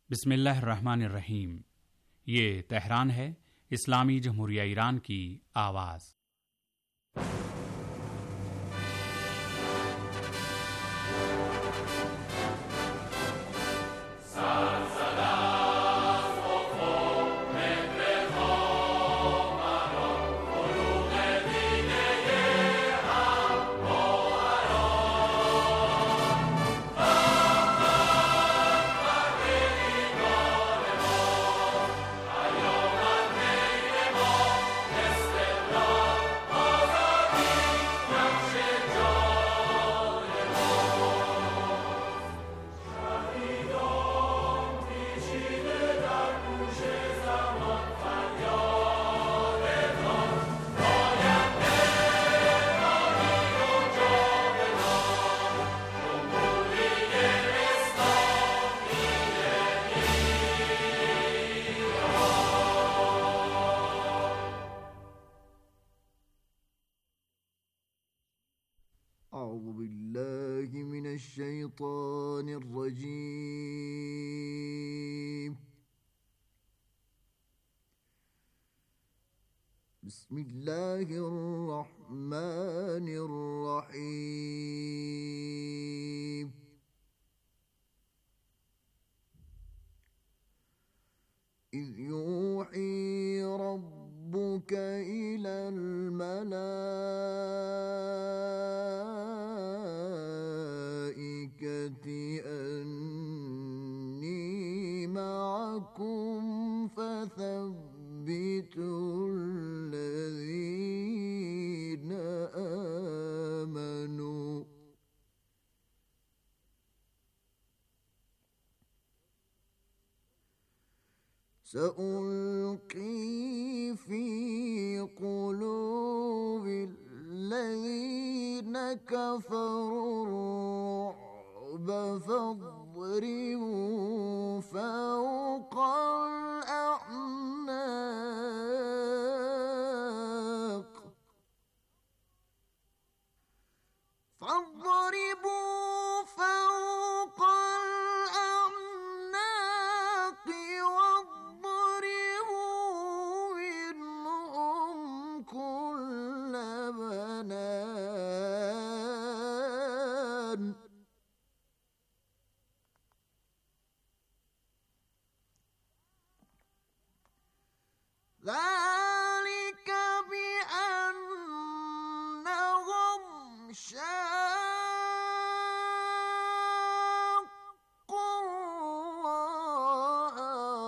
बिस्मिल्लाहिर्रहमानिर्रहीम। ये तेहरान है, इस्लामी जमहूरिया ईरान की आवाज़। أعوذ بالله من الشيطان الرجيم. بسم الله الرحمن الرحيم. إذ يوحي ربك إلى الملائكة أني معكم فثبتوا الذين آمنوا. سألقي في قلوب الذين كفروا الرعب فاضربوا فوق الأعناق. فاضربوا فوق الأعناق واضربوا منهم كل بنان. ذلك بأنهم شاقوا الله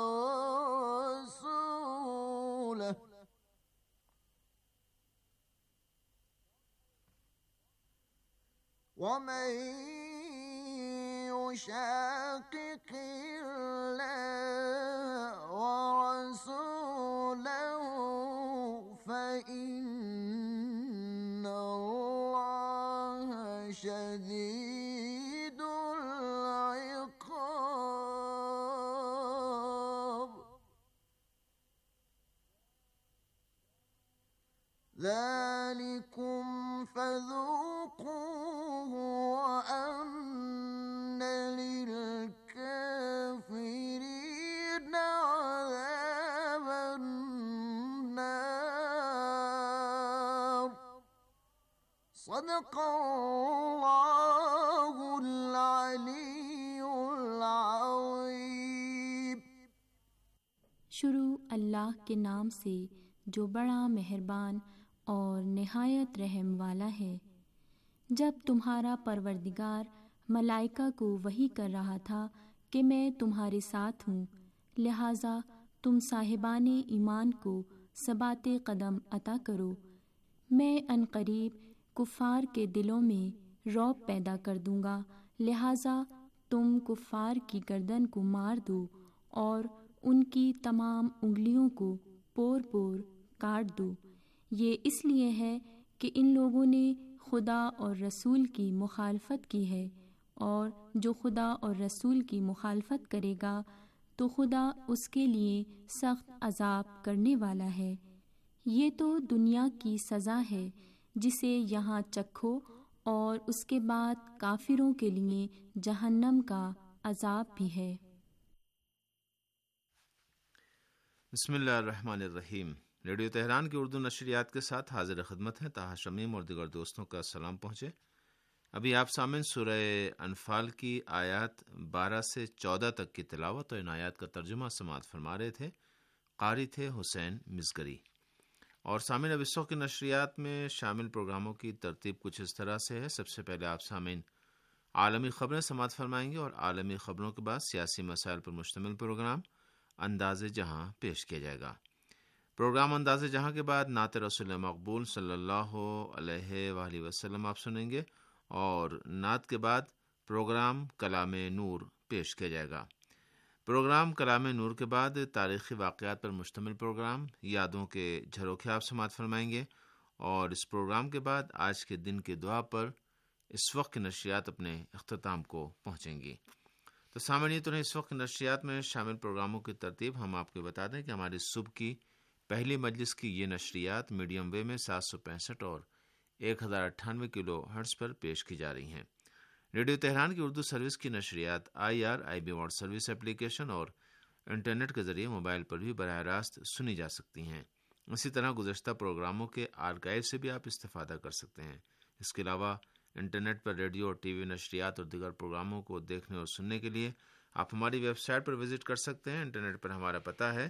ورسوله ومن يشاقق الله ورسوله فإن الله شديد العقاب. ذلكم فذوقوه وأن للكافرين عذاب النار. صدق الله العلي العظيم. शुरू अल्लाह के नाम से जो बड़ा मेहरबान और निहायत रहम वाला है। जब तुम्हारा परवरदिगार मलाइका को वही कर रहा था कि मैं तुम्हारे साथ हूँ, लिहाजा तुम साहिबाने ईमान को सबाते कदम अता करो। मैं अनकरीब कुफ़ार के दिलों में रौब पैदा कर दूँगा, लिहाजा तुम कुफ़ार की गर्दन को मार दो और उनकी तमाम उंगलियों को पोर पोर काट दो। ये इसलिए है कि इन लोगों ने खुदा और रसूल की मुखालफत की है, और जो खुदा और रसूल की मुखालफत करेगा तो खुदा उसके लिए सख्त अजाब करने वाला है। ये तो दुनिया की सज़ा है जिसे यहाँ चखो, और उसके बाद काफिरों के लिए जहन्नम का अजाब भी है। بسم اللہ الرحمن الرحیم۔ ریڈیو تہران کی اردو نشریات کے ساتھ حاضر خدمت ہیں طاہر شمیم اور دیگر دوستوں کا سلام پہنچے۔ ابھی آپ سامعین سورہ انفال کی آیات 12 سے 14 تک کی تلاوت اور ان آیات کا ترجمہ سماعت فرما رہے تھے۔ قاری تھے حسین مزگری۔ اور سامعین اب اس وقت کی نشریات میں شامل پروگراموں کی ترتیب کچھ اس طرح سے ہے۔ سب سے پہلے آپ سامعین عالمی خبریں سماعت فرمائیں گے اور عالمی خبروں کے بعد سیاسی مسائل پر مشتمل پروگرام انداز جہاں پیش کیا جائے گا۔ پروگرام انداز جہاں کے بعد نعت رسول مقبول صلی اللہ علیہ وآلہ وسلم آپ سنیں گے اور نعت کے بعد پروگرام کلام نور پیش کیا جائے گا۔ پروگرام کلام نور کے بعد تاریخی واقعات پر مشتمل پروگرام یادوں کے جھروکے آپ سماعت فرمائیں گے اور اس پروگرام کے بعد آج کے دن کی دعا پر اس وقت کی نشریات اپنے اختتام کو پہنچیں گی۔ تو سامعین تو اس وقت نشریات میں شامل پروگراموں کی ترتیب ہم آپ کو بتا دیں کہ ہماری صبح کی پہلی مجلس کی یہ نشریات میڈیم ویو میں 765 اور 1098 کلو ہرٹز پر پیش کی جا رہی ہیں۔ ریڈیو تہران کی اردو سروس کی نشریات IRIB ورلڈ سروس اپلیکیشن اور انٹرنیٹ کے ذریعے موبائل پر بھی براہ راست سنی جا سکتی ہیں۔ اسی طرح گزشتہ پروگراموں کے آرکائیو سے بھی آپ استفادہ کر سکتے ہیں۔ اس کے علاوہ انٹرنیٹ پر ریڈیو اور ٹی وی نشریات اور دیگر پروگراموں کو دیکھنے اور سننے کے لیے آپ ہماری ویب سائٹ پر وزٹ کر سکتے ہیں۔ انٹرنیٹ پر ہمارا پتہ ہے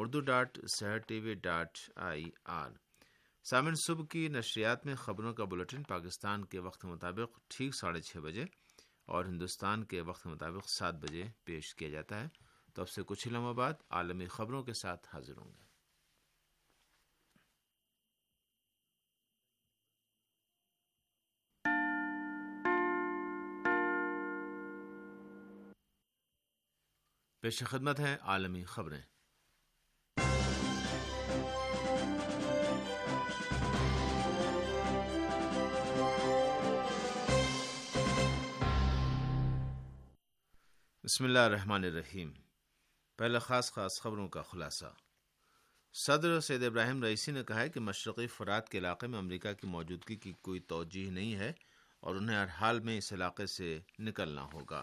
urdu.sehertv.ir۔ سامعین صبح کی نشریات میں خبروں کا بلیٹن پاکستان کے وقت مطابق ٹھیک 6:30 بجے اور ہندوستان کے وقت مطابق 7 بجے پیش کیا جاتا ہے۔ تو اب سے کچھ لمحوں بعد عالمی خبروں کے ساتھ حاضر ہوں گے۔ پیش خدمت ہے عالمی خبریں۔ بسم اللہ الرحمن الرحیم۔ پہلے خاص خبروں کا خلاصہ۔ صدر سید ابراہیم رئیسی نے کہا ہے کہ مشرقی فرات کے علاقے میں امریکہ کی موجودگی کی کوئی توجیہ نہیں ہے اور انہیں ہر حال میں اس علاقے سے نکلنا ہوگا۔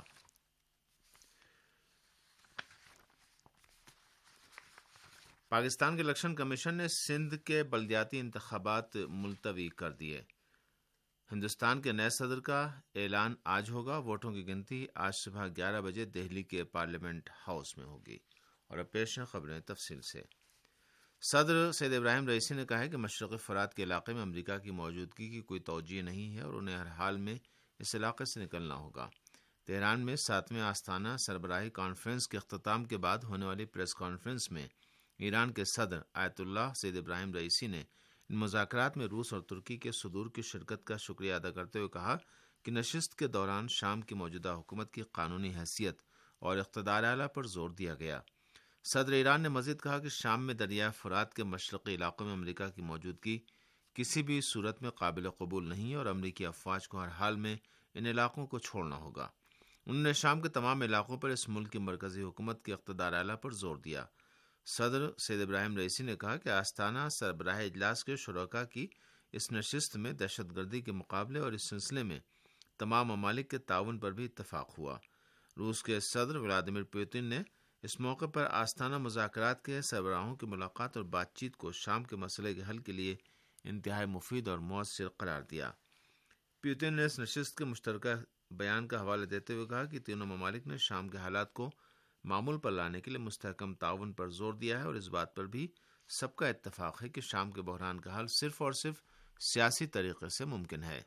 پاکستان کے الیکشن کمیشن نے سندھ کے بلدیاتی انتخابات ملتوی کر دیے۔ ہندوستان کے نئے صدر کا اعلان آج ہوگا۔ ووٹوں کی گنتی آج صبح 11 بجے دہلی کے پارلیمنٹ ہاؤس میں ہوگی۔ اور اب پیش ہیں خبریں تفصیل سے۔ صدر سید ابراہیم رئیسی نے کہا ہے کہ مشرقی فرات کے علاقے میں امریکہ کی موجودگی کی کوئی توجیہ نہیں ہے اور انہیں ہر حال میں اس علاقے سے نکلنا ہوگا۔ تہران میں 7ویں آستانہ سربراہی کانفرنس کے اختتام کے بعد ہونے والی پریس کانفرنس میں ایران کے صدر آیت اللہ سید ابراہیم رئیسی نے ان مذاکرات میں روس اور ترکی کے صدور کی شرکت کا شکریہ ادا کرتے ہوئے کہا کہ نشست کے دوران شام کی موجودہ حکومت کی قانونی حیثیت اور اقتدار اعلیٰ پر زور دیا گیا۔ صدر ایران نے مزید کہا کہ شام میں دریائے فرات کے مشرقی علاقوں میں امریکہ کی موجودگی کسی بھی صورت میں قابل قبول نہیں اور امریکی افواج کو ہر حال میں ان علاقوں کو چھوڑنا ہوگا۔ انہوں نے شام کے تمام علاقوں پر اس ملک کی مرکزی حکومت کے اقتدار اعلیٰ پر زور دیا۔ صدر سید ابراہیم رئیسی نے کہا کہ آستانہ سربراہ اجلاس کے شرکاء کی اس نشست میں دہشت گردی کے مقابلے اور اس سلسلے میں تمام ممالک کے تعاون پر بھی اتفاق ہوا۔ روس کے صدر ولادیمیر پوتن نے اس موقع پر آستانہ مذاکرات کے سربراہوں کی ملاقات اور بات چیت کو شام کے مسئلے کے حل کے لیے انتہائی مفید اور مؤثر قرار دیا۔ پوتن نے اس نشست کے مشترکہ بیان کا حوالہ دیتے ہوئے کہا کہ تینوں ممالک نے شام کے حالات کو معمول پر لانے کے لیے مستحکم تعاون پر زور دیا ہے اور اس بات پر بھی سب کا اتفاق ہے کہ شام کے بحران کا حل صرف اور صرف سیاسی طریقے سے ممکن ہے۔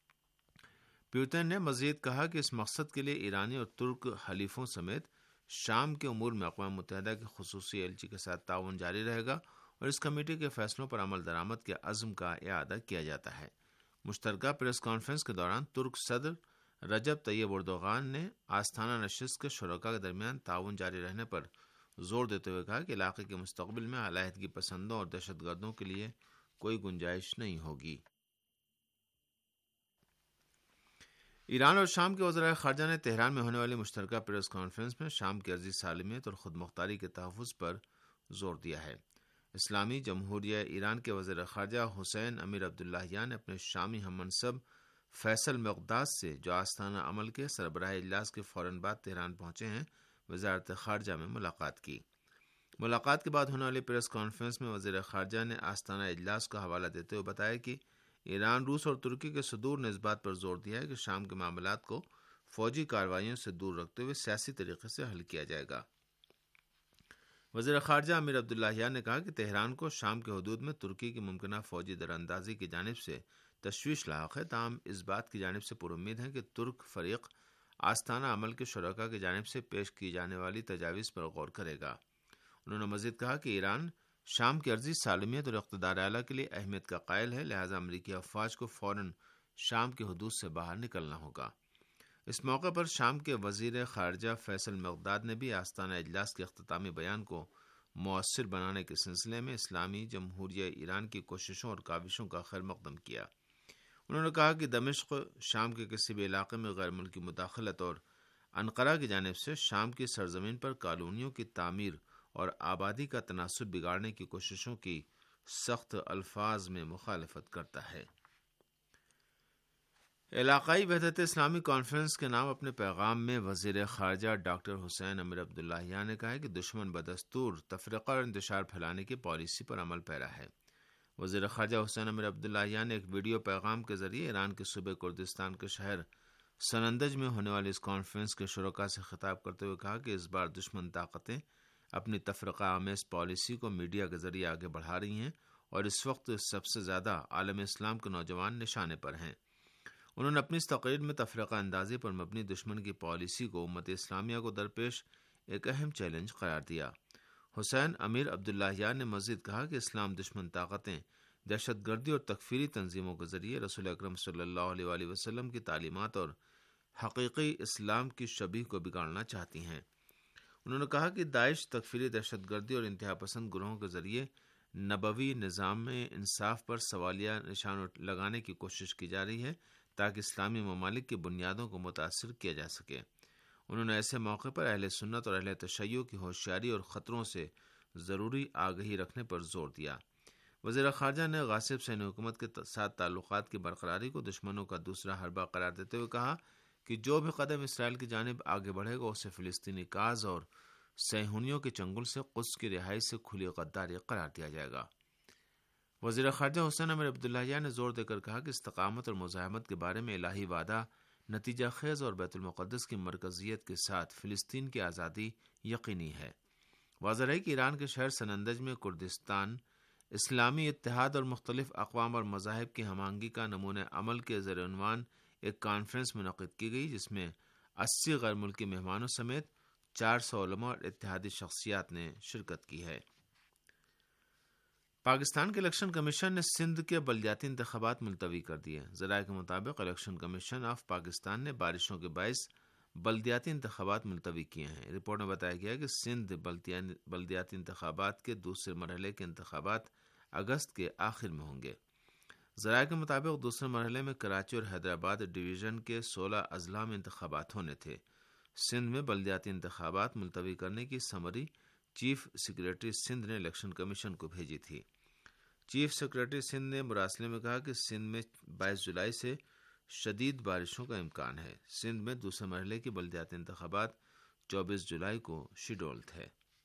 پوتن نے مزید کہا کہ اس مقصد کے لیے ایرانی اور ترک حلیفوں سمیت شام کے امور میں اقوام متحدہ کے خصوصی ایلچی کے ساتھ تعاون جاری رہے گا اور اس کمیٹی کے فیصلوں پر عمل درآمد کے عزم کا اعادہ کیا جاتا ہے۔ مشترکہ پریس کانفرنس کے دوران ترک صدر رجب طیب اردوغان نے آستانہ نشست کے شرکاء کے درمیان تعاون جاری رہنے پر زور دیتے ہوئے کہا کہ علاقے کے مستقبل میں علیحدگی پسندوں اور دہشت گردوں کے لیے کوئی گنجائش نہیں ہوگی۔ ایران اور شام کے وزرائے خارجہ نے تہران میں ہونے والی مشترکہ پریس کانفرنس میں شام کی عرضی سالمیت اور خود مختاری کے تحفظ پر زور دیا ہے۔ اسلامی جمہوریہ ایران کے وزیر خارجہ حسین امیر عبداللہیان نے اپنے شامی ہم منصب فیصل مقداد سے جو آستانہ عمل کے سربراہ اجلاس کے فوراً بعد تہران پہنچے ہیں وزارت خارجہ میں ملاقات کی۔ ملاقات کے بعد ہونے والی پریس کانفرنس میں وزیر خارجہ نے آستانہ اجلاس کا حوالہ دیتے ہوئے بتایا کہ ایران، روس اور ترکی کے صدور نے اس بات پر زور دیا ہے کہ شام کے معاملات کو فوجی کارروائیوں سے دور رکھتے ہوئے سیاسی طریقے سے حل کیا جائے گا۔ وزیر خارجہ امیر عبداللہیان نے کہا کہ تہران کو شام کے حدود میں ترکی کی ممکنہ فوجی دراندازی کی جانب سے تشویش لاحق ہے، تاہم اس بات کی جانب سے پر امید ہے کہ ترک فریق آستانہ عمل کے شرکاء کی جانب سے پیش کی جانے والی تجاویز پر غور کرے گا۔ انہوں نے مزید کہا کہ ایران شام کی عرضی سالمیت اور اقتدار اعلیٰ کے لیے اہمیت کا قائل ہے، لہذا امریکی افواج کو فوراً شام کی حدود سے باہر نکلنا ہوگا۔ اس موقع پر شام کے وزیر خارجہ فیصل مقداد نے بھی آستانہ اجلاس کے اختتامی بیان کو مؤثر بنانے کے سلسلے میں اسلامی جمہوریہ ایران کی کوششوں اور کاوشوں کا خیر مقدم کیا۔ انہوں نے کہا کہ دمشق شام کے کسی بھی علاقے میں غیر ملکی مداخلت اور انقرہ کی جانب سے شام کی سرزمین پر کالونیوں کی تعمیر اور آبادی کا تناسب بگاڑنے کی کوششوں کی سخت الفاظ میں مخالفت کرتا ہے۔ علاقائی وحدت اسلامی کانفرنس کے نام اپنے پیغام میں وزیر خارجہ ڈاکٹر حسین امیر عبداللہیان نے کہا ہے کہ دشمن بدستور تفرقہ اور انتشار پھیلانے کی پالیسی پر عمل پیرا ہے۔ وزیر خارجہ حسین امیر عبداللہیان نے ایک ویڈیو پیغام کے ذریعے ایران کے صوبے کردستان کے شہر سنندج میں ہونے والی اس کانفرنس کے شرکاء سے خطاب کرتے ہوئے کہا کہ اس بار دشمن طاقتیں اپنی تفرقہ آمیز پالیسی کو میڈیا کے ذریعے آگے بڑھا رہی ہیں اور اس وقت سب سے زیادہ عالم اسلام کے نوجوان نشانے پر ہیں۔ انہوں نے اپنی اس تقریر میں تفرقہ اندازی پر مبنی دشمن کی پالیسی کو امت اسلامیہ کو درپیش ایک اہم چیلنج قرار دیا۔ حسین امیر عبداللہیان نے مزید کہا کہ اسلام دشمن طاقتیں دہشت گردی اور تکفیری تنظیموں کے ذریعے رسول اکرم صلی اللہ علیہ وآلہ وسلم کی تعلیمات اور حقیقی اسلام کی شبیہ کو بگاڑنا چاہتی ہیں۔ انہوں نے کہا کہ داعش تکفیری دہشت گردی اور انتہا پسند گروہوں کے ذریعے نبوی نظام میں انصاف پر سوالیہ نشان لگانے کی کوشش کی جا رہی ہے تاکہ اسلامی ممالک کی بنیادوں کو متاثر کیا جا سکے۔ انہوں نے ایسے موقع پر اہل سنت اور اہل تشیع کی ہوشیاری اور خطروں سے ضروری آگہی رکھنے پر زور دیا۔ وزیر خارجہ نے غاصب سینی حکومت کے ساتھ تعلقات کی برقراری کو دشمنوں کا دوسرا حربہ قرار دیتے ہوئے کہا کہ جو بھی قدم اسرائیل کی جانب آگے بڑھے گا اسے فلسطینی کاز اور صہیونیوں کے چنگل سے قدس کی رہائی سے کھلی غداری قرار دیا جائے گا۔ وزیر خارجہ حسین امیر عبداللہیان نے زور دے کر کہا کہ استقامت اور مزاحمت کے بارے میں الہی وعدہ نتیجہ خیز اور بیت المقدس کی مرکزیت کے ساتھ فلسطین کی آزادی یقینی ہے۔ واضح ہے کہ ایران کے شہر سنندج میں کردستان اسلامی اتحاد اور مختلف اقوام اور مذاہب کی ہم آہنگی کا نمونہ عمل کے زیر عنوان ایک کانفرنس منعقد کی گئی، جس میں 80 غیر ملکی مہمانوں سمیت 400 علماء اور اتحادی شخصیات نے شرکت کی ہے۔ پاکستان کے الیکشن کمیشن نے سندھ کے بلدیاتی انتخابات ملتوی کر دیے۔ ذرائع کے مطابق الیکشن کمیشن آف پاکستان نے بارشوں کے باعث بلدیاتی انتخابات ملتوی کیے ہیں۔ رپورٹ میں بتایا گیا کہ سندھ بلدیاتی انتخابات کے دوسرے مرحلے کے انتخابات اگست کے آخر میں ہوں گے۔ ذرائع کے مطابق دوسرے مرحلے میں کراچی اور حیدرآباد ڈویژن کے 16 اضلاع میں انتخابات ہونے تھے۔ سندھ میں بلدیاتی انتخابات ملتوی کرنے کی سمری چیف سیکریٹری سندھ نے الیکشن کمیشن کو بھیجی تھی۔ چیف سیکریٹری سندھ نے مراسلے میں کہا کہ سندھ میں 22 جولائی سے شدید بارشوں کا امکان ہے۔ سندھ میں دوسرے مرحلے کی بلدیاتی انتخابات 24 جولائی کو شیڈول تھے۔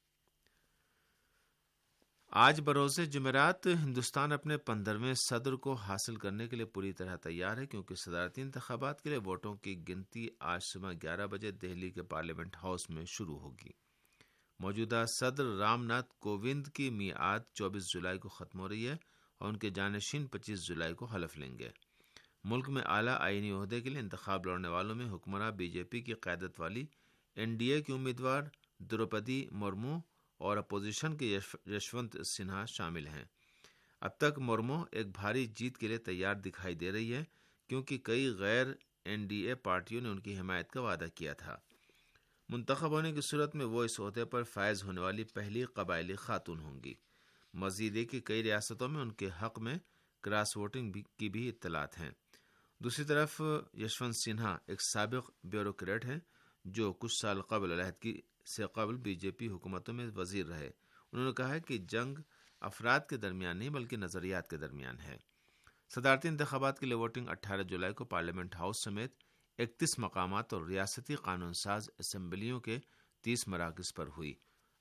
آج بروز جمعرات ہندوستان اپنے 15ویں صدر کو حاصل کرنے کے لیے پوری طرح تیار ہے، کیونکہ صدارتی انتخابات کے لیے ووٹوں کی گنتی آج صبح 11 بجے دہلی کے پارلیمنٹ ہاؤس میں شروع ہوگی۔ موجودہ صدر رام ناتھ کووند کی میعاد 24 جولائی کو ختم ہو رہی ہے اور ان کے جانشین 25 جولائی کو حلف لیں گے۔ ملک میں اعلیٰ آئینی عہدے کے لیے انتخاب لڑنے والوں میں حکمراں بی جے پی کی قیادت والی NDA کی امیدوار دروپدی مرمو اور اپوزیشن کے یشونت سنہا شامل ہیں۔ اب تک مرمو ایک بھاری جیت کے لیے تیار دکھائی دے رہی ہے، کیونکہ کئی غیر NDA پارٹیوں نے ان کی حمایت کا وعدہ کیا تھا۔ منتخب ہونے کی صورت میں وہ اس عہدے پر فائز ہونے والی پہلی قبائلی خاتون ہوں گی۔ مزید ہے کہ کئی ریاستوں میں ان کے حق میں کراس ووٹنگ کی بھی اطلاعات ہیں۔ دوسری طرف یشونت سنہا ایک سابق بیوروکریٹ ہیں جو کچھ سال قبل علیحدگی سے قبل بی جے پی حکومتوں میں وزیر رہے۔ انہوں نے کہا ہے کہ جنگ افراد کے درمیان نہیں بلکہ نظریات کے درمیان ہے۔ صدارتی انتخابات کے لیے ووٹنگ 18 جولائی کو پارلیمنٹ ہاؤس سمیت 31 مقامات اور ریاستی قانون ساز اسمبلیوں کے 30 مراکز پر ہوئی۔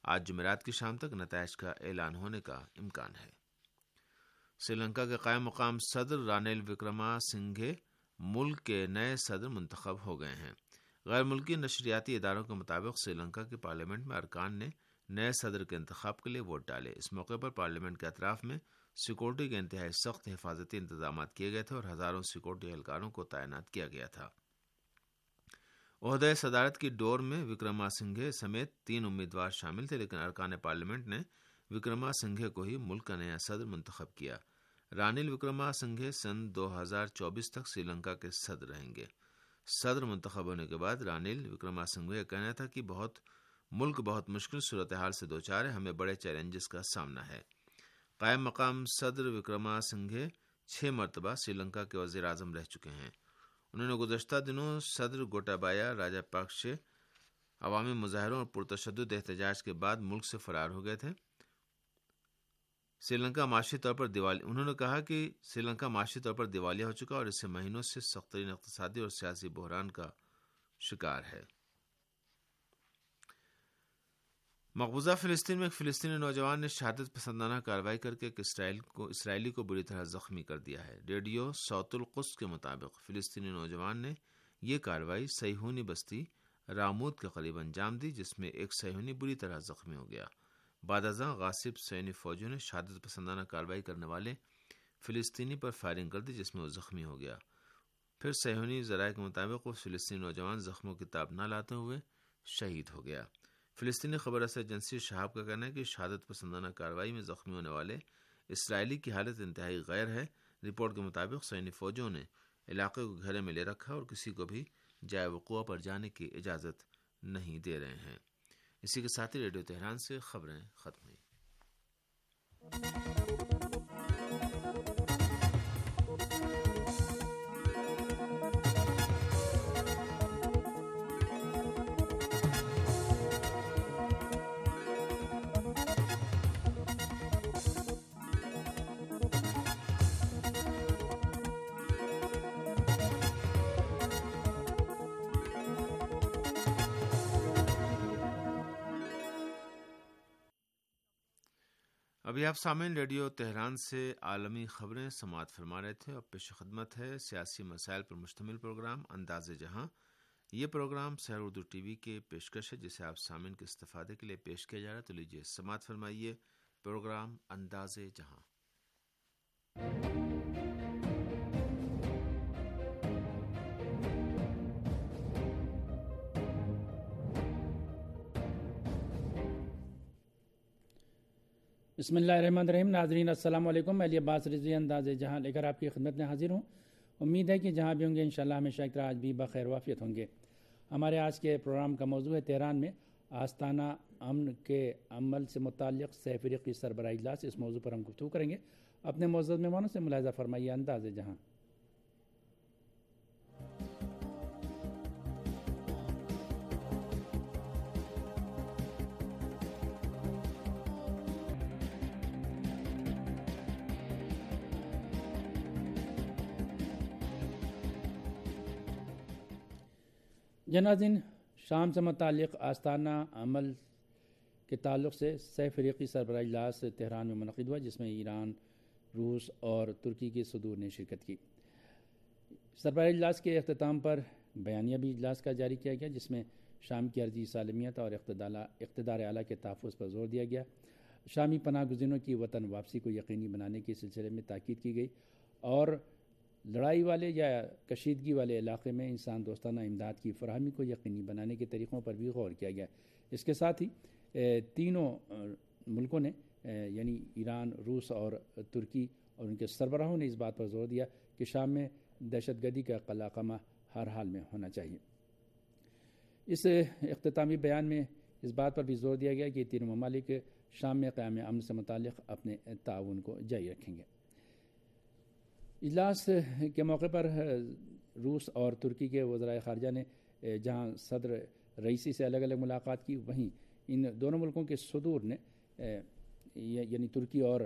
آج جمعرات کی شام تک نتائج کا اعلان ہونے کا امکان ہے۔ سری لنکا کے قائم مقام صدر رانیل وکرما سنگھے ملک کے نئے صدر منتخب ہو گئے ہیں۔ غیر ملکی نشریاتی اداروں کے مطابق سری لنکا کے پارلیمنٹ میں ارکان نے نئے صدر کے انتخاب کے لیے ووٹ ڈالے۔ اس موقع پر پارلیمنٹ کے اطراف میں سیکورٹی کے انتہائی سخت حفاظتی انتظامات کیے گئے تھے اور ہزاروں سیکورٹی اہلکاروں کو تعینات کیا گیا تھا۔ عہدۂ صدارت کی ڈور میں وکرما سنگھے سمیت 3 امیدوار شامل تھے، لیکن ارکان پارلیمنٹ نے وکرما سنگھے کو ہی ملک کا نیا صدر منتخب کیا۔ رانیل وکرما سنگھے سن 2024 تک سری لنکا کے صدر رہیں گے۔ صدر منتخب ہونے کے بعد رانیل وکرما سنگھے کا کہنا تھا کہ ملک بہت مشکل صورتحال سے دوچار ہے، ہمیں بڑے چیلنجز کا سامنا ہے۔ قائم مقام صدر وکرما سنگھے 6 مرتبہ سری لنکا کے وزیر اعظم رہ چکے ہیں۔ انہوں نے گزشتہ دنوں صدر گوٹابایا راجاپاکسے عوامی مظاہروں اور پرتشدد احتجاج کے بعد ملک سے فرار ہو گئے تھے۔ انہوں نے کہا کہ سری لنکا معاشی طور پر دیوالیہ ہو چکا اور اسے مہینوں سے سخت ترین اقتصادی اور سیاسی بحران کا شکار ہے۔ مقبوضہ فلسطین میں ایک فلسطینی نوجوان نے شہادت پسندانہ کارروائی کر کے ایک اسرائیلی کو بری طرح زخمی کر دیا ہے۔ ریڈیو صوت القدس کے مطابق فلسطینی نوجوان نے یہ کارروائی صہیونی بستی رامود کے قریب انجام دی، جس میں ایک صہیونی بری طرح زخمی ہو گیا۔ بعد ازاں غاصب صہیونی فوجیوں نے شہادت پسندانہ کارروائی کرنے والے فلسطینی پر فائرنگ کر دی، جس میں وہ زخمی ہو گیا۔ پھر صہیونی ذرائع کے مطابق وہ فلسطینی نوجوان زخموں کی تاب نہ لاتے ہوئے شہید ہو گیا۔ فلسطینی خبر رساں ایجنسی شہاب کا کہنا ہے کہ شہادت پسندانہ کارروائی میں زخمی ہونے والے اسرائیلی کی حالت انتہائی غیر ہے۔ رپورٹ کے مطابق صہیونی فوجوں نے علاقے کو گھیرے میں لے رکھا اور کسی کو بھی جائے وقوع پر جانے کی اجازت نہیں دے رہے ہیں۔ اسی کے ساتھ ہی ریڈیو تہران سے خبریں ختم ہوئی۔ ابھی آپ سامعین ریڈیو تہران سے عالمی خبریں سماعت فرما رہے تھے اور پیش خدمت ہے سیاسی مسائل پر مشتمل پروگرام انداز جہاں۔ یہ programme Sahar Urdu T V کے پیشکش ہے جسے آپ سامعین کے استفادے کے لیے پیش کیا جا رہا ہے، تو لیجیے سماعت فرمائیے پروگرام انداز جہاں۔ بسم اللہ الرحمن الرحیم۔ ناظرین السلام علیکم۔ میں علی عباس رضوی انداز جہاں لے کر آپ کی خدمت میں حاضر ہوں۔ امید ہے کہ جہاں بھی ہوں گے انشاءاللہ ہمیشہ کی طرح آج بھی بخیر وافیت ہوں گے۔ ہمارے آج کے پروگرام کا موضوع ہے تہران میں آستانہ امن کے عمل سے متعلق سہ فریقی سربراہ اجلاس۔ اس موضوع پر ہم گفتگو کریں گے۔ اپنے معزز مہمانوں سے ملاحظہ فرمائیے انداز جہاں۔ ناظرین، شام سے متعلق آستانہ عمل کے تعلق سے سہ فریقی سربراہ اجلاس تہران میں منعقد ہوا، جس میں ایران، روس اور ترکی کے صدور نے شرکت کی۔ سربراہ اجلاس کے اختتام پر بیانیہ بھی اجلاس کا جاری کیا گیا، جس میں شام کی عرضی سالمیت اور اقتدار اعلیٰ کے تحفظ پر زور دیا گیا۔ شامی پناہ گزینوں کی وطن واپسی کو یقینی بنانے کے سلسلے میں تاکید کی گئی اور لڑائی والے یا کشیدگی والے علاقے میں انسان دوستانہ امداد کی فراہمی کو یقینی بنانے کے طریقوں پر بھی غور کیا گیا۔ اس کے ساتھ ہی تینوں ملکوں نے یعنی ایران، روس اور ترکی اور ان کے سربراہوں نے اس بات پر زور دیا کہ شام میں دہشت گردی کا قلع قمع ہر حال میں ہونا چاہیے۔ اس اختتامی بیان میں اس بات پر بھی زور دیا گیا کہ تینوں ممالک شام میں قیام امن سے متعلق اپنے تعاون کو جاری رکھیں گے۔ اجلاس کے موقع پر روس اور ترکی کے وزرائے خارجہ نے جہاں صدر رئیسی سے الگ الگ ملاقات کی، وہیں ان دونوں ملکوں کے صدور نے یعنی ترکی اور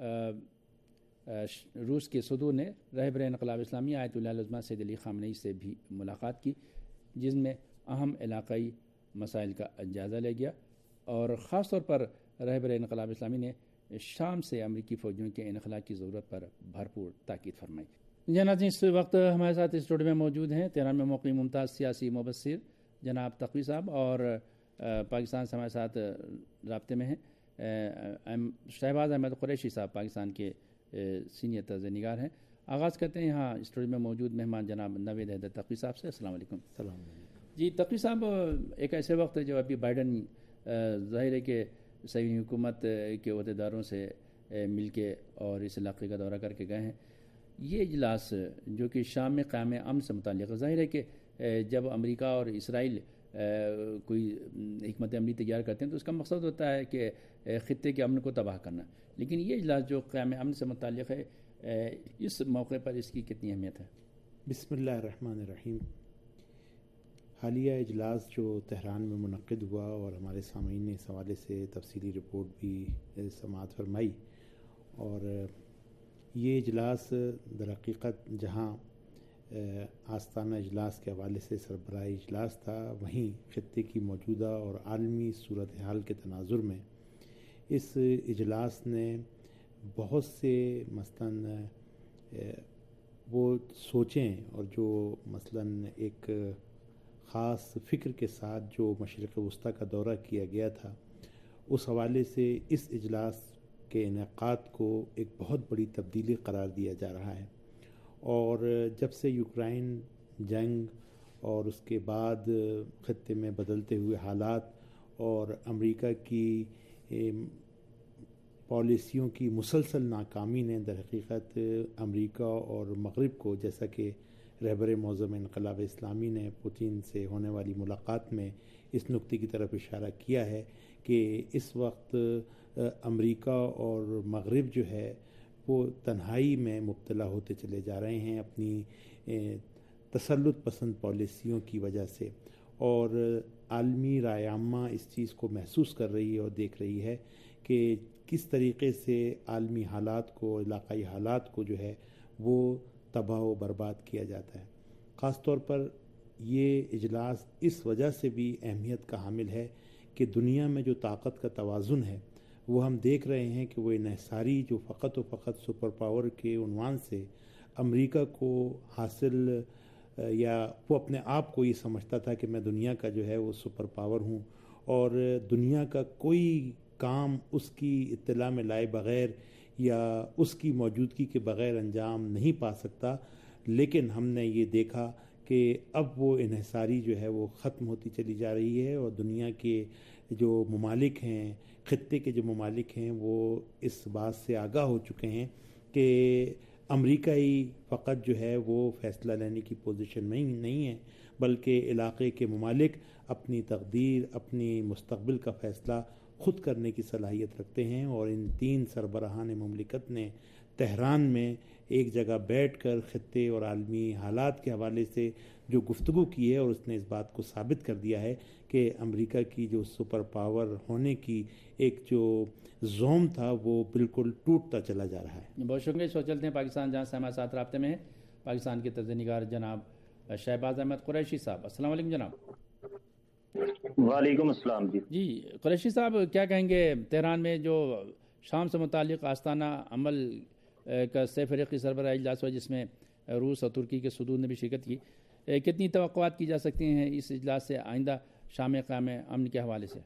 روس کے صدور نے رہبر انقلاب اسلامی آیت اللہ العظمیٰ سید علی خامنئی سے بھی ملاقات کی، جس میں اہم علاقائی مسائل کا جائزہ لیا گیا اور خاص طور پر رہبر انقلاب اسلامی نے شام سے امریکی فوجیوں کے انخلاء کی ضرورت پر بھرپور تاکید فرمائی۔ جناب اس وقت ہمارے ساتھ اس اسٹوڈیو میں موجود ہیں تہران میں مقیم ممتاز سیاسی مبصر جناب تقوی صاحب، اور پاکستان سے ہمارے ساتھ رابطے میں ہیں شہباز احمد قریشی صاحب، پاکستان کے سینئر طرز نگار ہیں۔ آغاز کرتے ہیں یہاں اسٹوڈیو میں موجود مہمان جناب نوید حیدر تقوی صاحب سے۔ السلام علیکم۔ السلام جی تقوی صاحب، ایک ایسے وقت ہے جب ابھی بائیڈن ظاہر ہے کہ صحیح حکومت کے عہدیداروں سے مل کے اور اس علاقے کا دورہ کر کے گئے ہیں، یہ اجلاس جو کہ شام میں قیام امن سے متعلق ہے، ظاہر ہے کہ جب امریکہ اور اسرائیل کوئی حکمت عملی تیار کرتے ہیں تو اس کا مقصد ہوتا ہے کہ خطے کے امن کو تباہ کرنا، لیکن یہ اجلاس جو قیام امن سے متعلق ہے اس موقع پر اس کی کتنی اہمیت ہے؟ بسم اللہ الرحمن الرحیم۔ حالیہ اجلاس جو تہران میں منعقد ہوا اور ہمارے سامعین نے اس حوالے سے تفصیلی رپورٹ بھی سماعت فرمائی، اور یہ اجلاس در حقیقت جہاں آستانہ اجلاس کے حوالے سے سربراہ اجلاس تھا، وہیں خطے کی موجودہ اور عالمی صورتحال کے تناظر میں اس اجلاس نے بہت سے مثلاً وہ سوچیں اور جو مثلاً ایک خاص فکر کے ساتھ جو مشرق وسطیٰ کا دورہ کیا گیا تھا، اس حوالے سے اس اجلاس کے انعقاد کو ایک بہت بڑی تبدیلی قرار دیا جا رہا ہے۔ اور جب سے یوکرائن جنگ اور اس کے بعد خطے میں بدلتے ہوئے حالات اور امریکہ کی پالیسیوں کی مسلسل ناکامی نے در حقیقت امریکہ اور مغرب کو، جیسا کہ رہبر معظم انقلاب اسلامی نے پوتین سے ہونے والی ملاقات میں اس نکتے کی طرف اشارہ کیا ہے کہ اس وقت امریکہ اور مغرب جو ہے وہ تنہائی میں مبتلا ہوتے چلے جا رہے ہیں اپنی تسلط پسند پالیسیوں کی وجہ سے، اور عالمی رائے عامہ اس چیز کو محسوس کر رہی ہے اور دیکھ رہی ہے کہ کس طریقے سے عالمی حالات کو، علاقائی حالات کو جو ہے وہ تباہ و برباد کیا جاتا ہے۔ خاص طور پر یہ اجلاس اس وجہ سے بھی اہمیت کا حامل ہے کہ دنیا میں جو طاقت کا توازن ہے وہ ہم دیکھ رہے ہیں کہ وہ انحصاری جو فقط و فقط سپر پاور کے عنوان سے امریکہ کو حاصل، یا وہ اپنے آپ کو یہ سمجھتا تھا کہ میں دنیا کا جو ہے وہ سپر پاور ہوں اور دنیا کا کوئی کام اس کی اطلاع میں لائے بغیر یا اس کی موجودگی کے بغیر انجام نہیں پا سکتا، لیکن ہم نے یہ دیکھا کہ اب وہ انحصاری جو ہے وہ ختم ہوتی چلی جا رہی ہے، اور دنیا کے جو ممالک ہیں، خطے کے جو ممالک ہیں، وہ اس بات سے آگاہ ہو چکے ہیں کہ امریکہ ہی فقط جو ہے وہ فیصلہ لینے کی پوزیشن میں ہی نہیں ہے، بلکہ علاقے کے ممالک اپنی تقدیر، اپنی مستقبل کا فیصلہ خود کرنے کی صلاحیت رکھتے ہیں۔ اور ان تین سربراہان مملکت نے تہران میں ایک جگہ بیٹھ کر خطے اور عالمی حالات کے حوالے سے جو گفتگو کی ہے، اور اس نے اس بات کو ثابت کر دیا ہے کہ امریکہ کی جو سپر پاور ہونے کی ایک جو زوم تھا وہ بالکل ٹوٹتا چلا جا رہا ہے۔ بہت شکریہ۔ اس وقت چلتے ہیں پاکستان، جہاں سے ہمارے ساتھ رابطے میں ہیں پاکستان کے طرز نگار جناب شہباز احمد قریشی صاحب۔ السلام علیکم جناب۔ وعلیکم السلام۔ جی قریشی صاحب، کیا کہیں گے تہران میں جو شام سے متعلق آستانہ عمل کا سہ فریقی سربراہ اجلاس ہوا، جس میں روس اور ترکی کے صدور نے بھی شرکت کی، کتنی توقعات کی جا سکتی ہیں اس اجلاس سے آئندہ شام قیام امن کے حوالے سے؟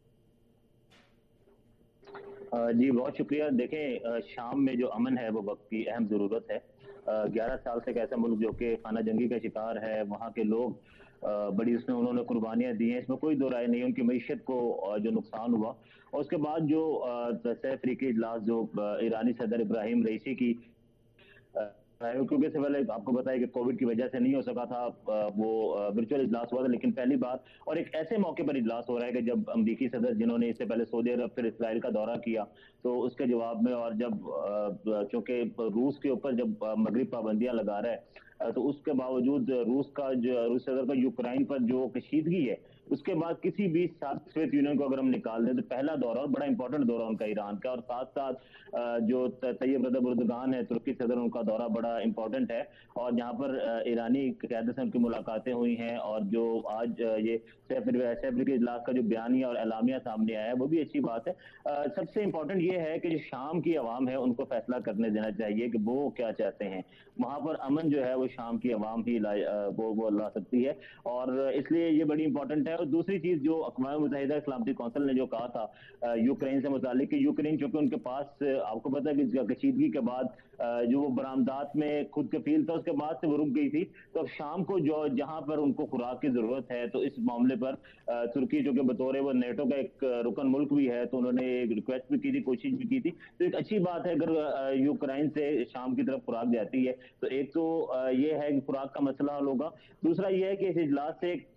جی بہت شکریہ۔ دیکھیں، شام میں جو امن ہے وہ وقت کی اہم ضرورت ہے۔ 11 سال سے ایک ایسا ملک جو کہ خانہ جنگی کا شکار ہے، وہاں کے لوگ بڑی اس میں انہوں نے قربانیاں دی ہیں، اس میں کوئی دو رائے نہیں، ان کی معیشت کو جو نقصان ہوا، اور اس کے بعد جو سہ افریقی اجلاس جو ایرانی صدر ابراہیم رئیسی کی، کیونکہ سے پہلے آپ کو بتایا کہ کووڈ کی وجہ سے نہیں ہو سکا تھا، وہ ورچوئل اجلاس ہوا تھا، لیکن پہلی بار اور ایک ایسے موقع پر اجلاس ہو رہا ہے کہ جب امریکی صدر جنہوں نے اس سے پہلے سعودی عرب پھر اسرائیل کا دورہ کیا، تو اس کے جواب میں، اور جب چونکہ روس کے اوپر جب مغرب پابندیاں لگا رہا ہے، تو اس کے باوجود روس صدر کا یوکرائن پر جو کشیدگی ہے اس کے بعد کسی بھی سوویت یونین کو اگر ہم نکال دیں تو پہلا دورہ اور بڑا امپورٹنٹ دورہ ان کا ایران کا، اور ساتھ ساتھ جو طیب رجب اردگان ہے ترکی صدر، ان کا دورہ بڑا امپورٹنٹ ہے، اور جہاں پر ایرانی قیادت سے ان کی ملاقاتیں ہوئی ہیں، اور جو آج یہ اسمبلی کے اجلاس کا جو بیانیہ اور اعلامیہ سامنے آیا ہے وہ بھی اچھی بات ہے۔ سب سے امپورٹنٹ یہ ہے کہ جو شام کی عوام ہے ان کو فیصلہ کرنے دینا چاہیے کہ وہ کیا چاہتے ہیں، وہاں پر امن جو ہے وہ شام کی عوام ہی وہ لا سکتی ہے، اور اس لیے یہ بڑی امپورٹنٹ ہے۔ اور دوسری چیز جو اقوام متحدہ سلامتی کونسل نے جو کہا تھا یوکرین سے متعلق، کہ یوکرین چونکہ ان کے پاس آپ کو پتا ہے کہ کشیدگی کے بعد جو وہ برآمدات میں خود کفیل تھا، اس کے بعد سے وہ رک گئی تھی، تو اب شام کو جو جہاں پر ان کو خوراک کی ضرورت ہے، تو اس معاملے پر ترکی جو کہ بطور وہ نیٹو کا ایک رکن ملک بھی ہے، تو انہوں نے ایک ریکویسٹ بھی کی تھی، کوشش بھی کی تھی، تو ایک اچھی بات ہے اگر یوکرین سے شام کی طرف خوراک جاتی ہے، تو ایک تو یہ ہے کہ خوراک کا مسئلہ حل ہوگا، دوسرا یہ ہے کہ اس اجلاس سے ایک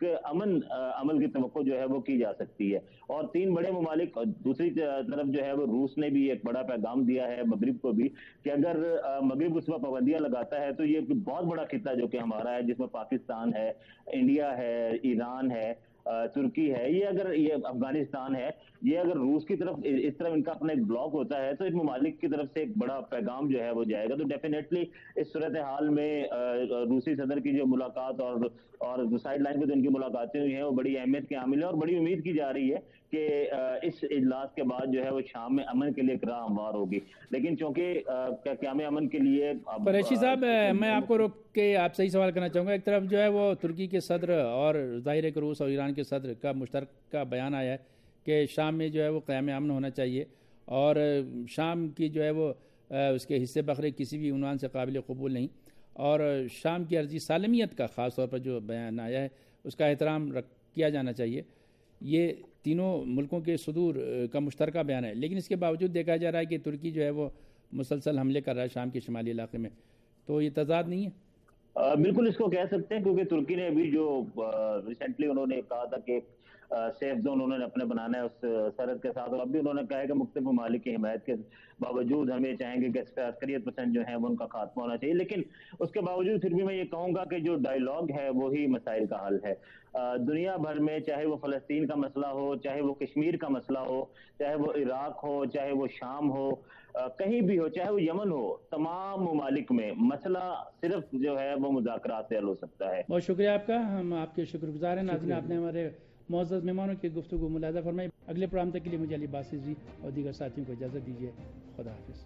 عمل کی توقع جو ہے وہ کی جا سکتی ہے۔ اور تین بڑے ممالک، دوسری طرف جو ہے وہ روس نے بھی ایک بڑا پیغام دیا ہے مغرب کو بھی، کہ اگر مغرب اس پر پابندیاں لگاتا ہے تو یہ بہت بڑا خطہ جو کہ ہمارا ہے، جس میں پاکستان ہے، انڈیا ہے، ایران ہے، ترکی ہے، یہ اگر یہ افغانستان ہے، یہ اگر روس کی طرف اس طرف ان کا اپنا ایک بلاک ہوتا ہے تو ان ممالک کی طرف سے ایک بڑا پیغام جو ہے وہ جائے گا۔ تو ڈیفینیٹلی اس صورتحال میں روسی صدر کی جو ملاقات اور سائڈ لائن پہ جو ان کی ملاقاتیں ہوئی ہیں وہ بڑی اہمیت کے حامل ہیں، اور بڑی امید کی جا رہی ہے کہ اس اجلاس کے بعد جو ہے وہ شام میں امن کے لیے ایک راہ ہموار ہوگی، لیکن چونکہ قیام امن کے لیے قریشی صاحب میں آپ کو روک کے آپ سے ہی سوال کرنا چاہوں گا۔ ایک طرف جو ہے وہ ترکی کے صدر اور ظاہر ہے کہ روس اور ایران کے صدر کا مشترکہ بیان آیا ہے کہ شام میں جو ہے وہ قیام امن ہونا چاہیے، اور شام کی جو ہے وہ اس کے حصے بخرے کسی بھی عنوان سے قابل قبول نہیں، اور شام کی عرضی سالمیت کا خاص طور پر جو بیان آیا ہے اس کا احترام کیا جانا چاہیے۔ یہ تینوں ملکوں کے صدور کا مشترکہ بیان ہے، لیکن اس کے باوجود دیکھا جا رہا ہے کہ ترکی جو ہے وہ مسلسل حملے کر رہا ہے شام کے شمالی علاقے میں، تو یہ تضاد نہیں ہے؟ بالکل اس کو کہہ سکتے ہیں، کیونکہ ترکی نے ابھی جو ریسنٹلی انہوں نے کہا تھا کہ سیف زون انہوں نے اپنے بنانا ہے اس سرحد کے ساتھ، اور اب بھی انہوں نے کہا ہے کہ مختلف ممالک کی حمایت کے باوجود ہم یہ چاہیں گے کہ عسکریت پسند جو ہیں وہ ان کا خاتمہ ہونا چاہیے، لیکن اس کے باوجود پھر بھی میں یہ کہوں گا کہ جو ڈائیلاگ ہے وہی مسائل کا حل ہے۔ دنیا بھر میں چاہے وہ فلسطین کا مسئلہ ہو، چاہے وہ کشمیر کا مسئلہ ہو، چاہے وہ عراق ہو، چاہے وہ شام ہو، کہیں بھی ہو، چاہے وہ یمن ہو، تمام ممالک میں مسئلہ صرف جو ہے وہ مذاکرات سے حل ہو سکتا ہے۔ بہت شکریہ آپ کا، ہم آپ کے شکر گزار ہیں۔ ناظرین، آپ نے ہمارے معزز مہمانوں کی گفتگو ملاحظہ فرمائی۔ اگلے پروگرام تک کے لیے مجھے علی باسط جی اور دیگر ساتھیوں کو اجازت دیجیے۔ خدا حافظ۔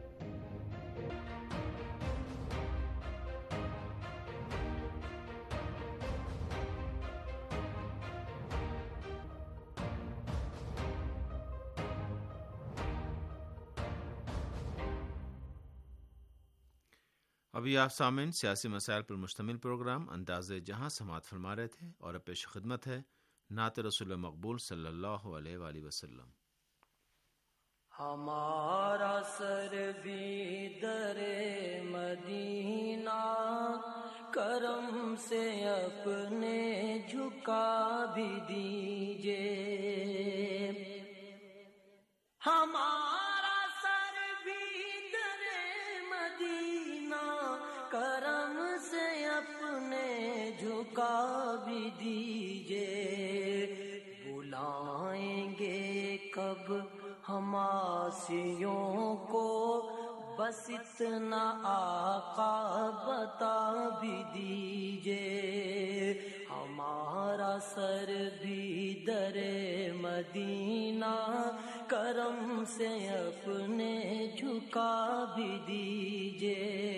ابھی آپ سامعین سیاسی مسائل پر مشتمل پروگرام انداز جہاں سماعت فرما رہے تھے، اور اب پیش خدمت ہے نعت رسول مقبول صلی اللہ علیہ وآلہ وسلم۔ ہمارا سر بھی در مدینہ کرم سے اپنے جھکا بھی دیجئے، ہمارا سر بھی در مدینہ کرم سے اپنے جھکا بھی دیجئے، بلائیں گے کب ہم آسیوں کو بس اتنا آقا بتا بھی دیجئے، ہمارا سر بھی در مدینہ کرم سے اپنے جھکا بھی دیجئے،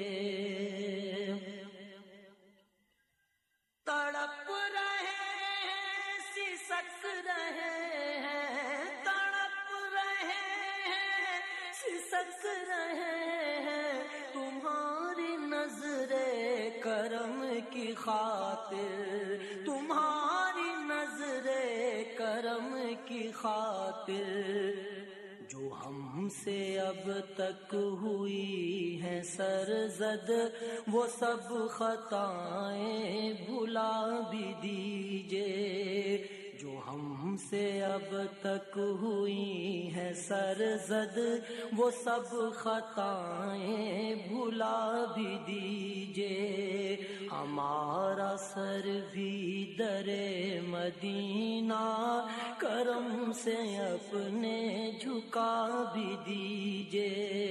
تڑپ رہے ہیں سسک رہے ہیں، تڑپ رہے ہیں سسک رہے ہیں، تمہاری نظر کرم کی خاطر، تمہاری نظر کرم کی خاطر، جو ہم سے اب تک ہوئی ہیں سرزد وہ سب خطائیں بھلا بھی دیجئے، جو ہم سے اب تک ہوئی ہیں سرزد وہ سب خطائیں بھلا بھی دیجئے، ہمارا سر بھی در مدینہ کرم سے اپنے جھکا بھی دیجئے۔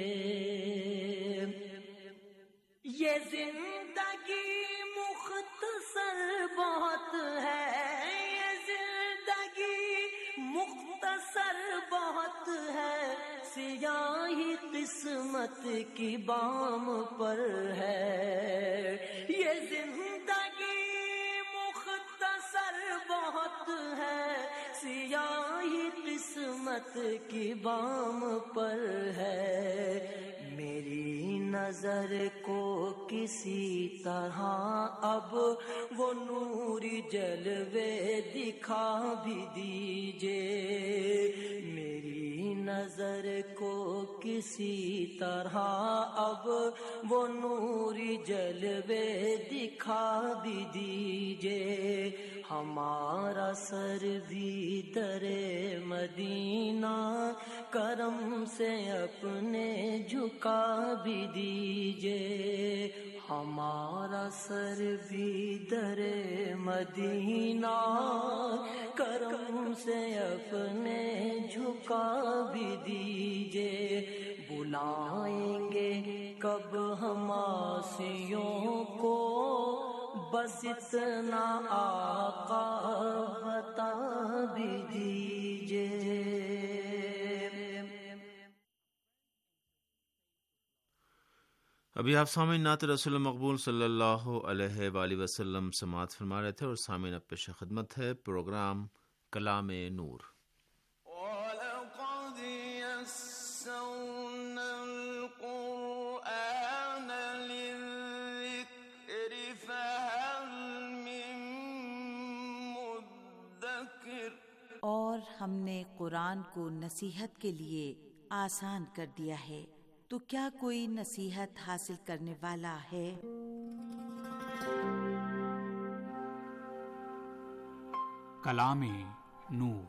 یہ زندگی مختصر بہت ہے، یہ زندگی مختصر بہت ہے، سیاہی قسمت کی بام پر ہے۔ یہ زندگی مختصر بہت ہے، سیاہی قسمت کی بام پر ہے۔ میری نظر کو کسی طرح اب وہ نوری جلوے دکھا بھی دیجئے، میری نظر کو کسی طرح اب وہ نوری جلوے دکھا بھی دیجئے، ہمارا سر بھی در مدینہ کرم سے اپنے جھکا بھی دیجئے، ہمارا سر بھی در مدینہ کرم سے اپنے جھکا بھی دیجئے۔ بلائیں گے کب ہم عاصیوں کو، بس اتنا آقا بتا بھی دیجئے۔ ابھی آپ سامعین نعت رسول مقبول صلی اللہ علیہ وآلہ وسلم سماعت فرما رہے تھے، اور سامعین اب پیش خدمت ہے پروگرام کلام نور۔ وَلَقَدْ يَسَّرْنَا الْقُرْآنَ لِلذِّكْرِ فَهَلْ مِن مُّدَّكِرٍ، اور ہم نے قرآن کو نصیحت کے لیے آسان کر دیا ہے، تو کیا کوئی نصیحت حاصل کرنے والا ہے؟ کلام نور۔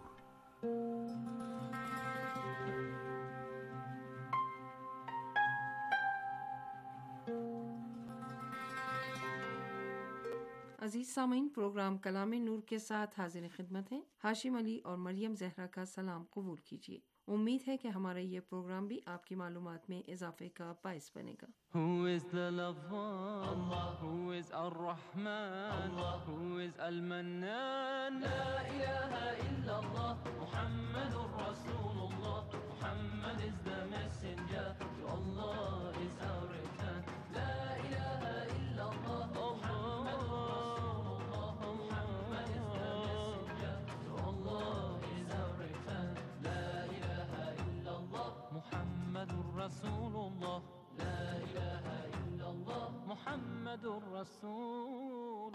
عزیز سامعین، پروگرام کلام نور کے ساتھ حاضر خدمت ہیں۔ ہاشم علی اور مریم زہرا کا سلام قبول کیجیے۔ امید ہے کہ ہمارا یہ پروگرام بھی آپ کی معلومات میں اضافے کا باعث بنے گا۔ Who is the lover? Allah. Who is Ar-Rahman? Allah. Who is Al-Mannan? La ilaha illallah, Muhammadur Rasulullah. Muhammad is the messenger, to Allah is our return. La ilaha illallah, Muhammadur Rasulullah. Muhammad is the messenger, to Allah is our return. La ilaha illallah, Muhammadur Rasulullah. لا الہ الا اللہ محمد الرسول۔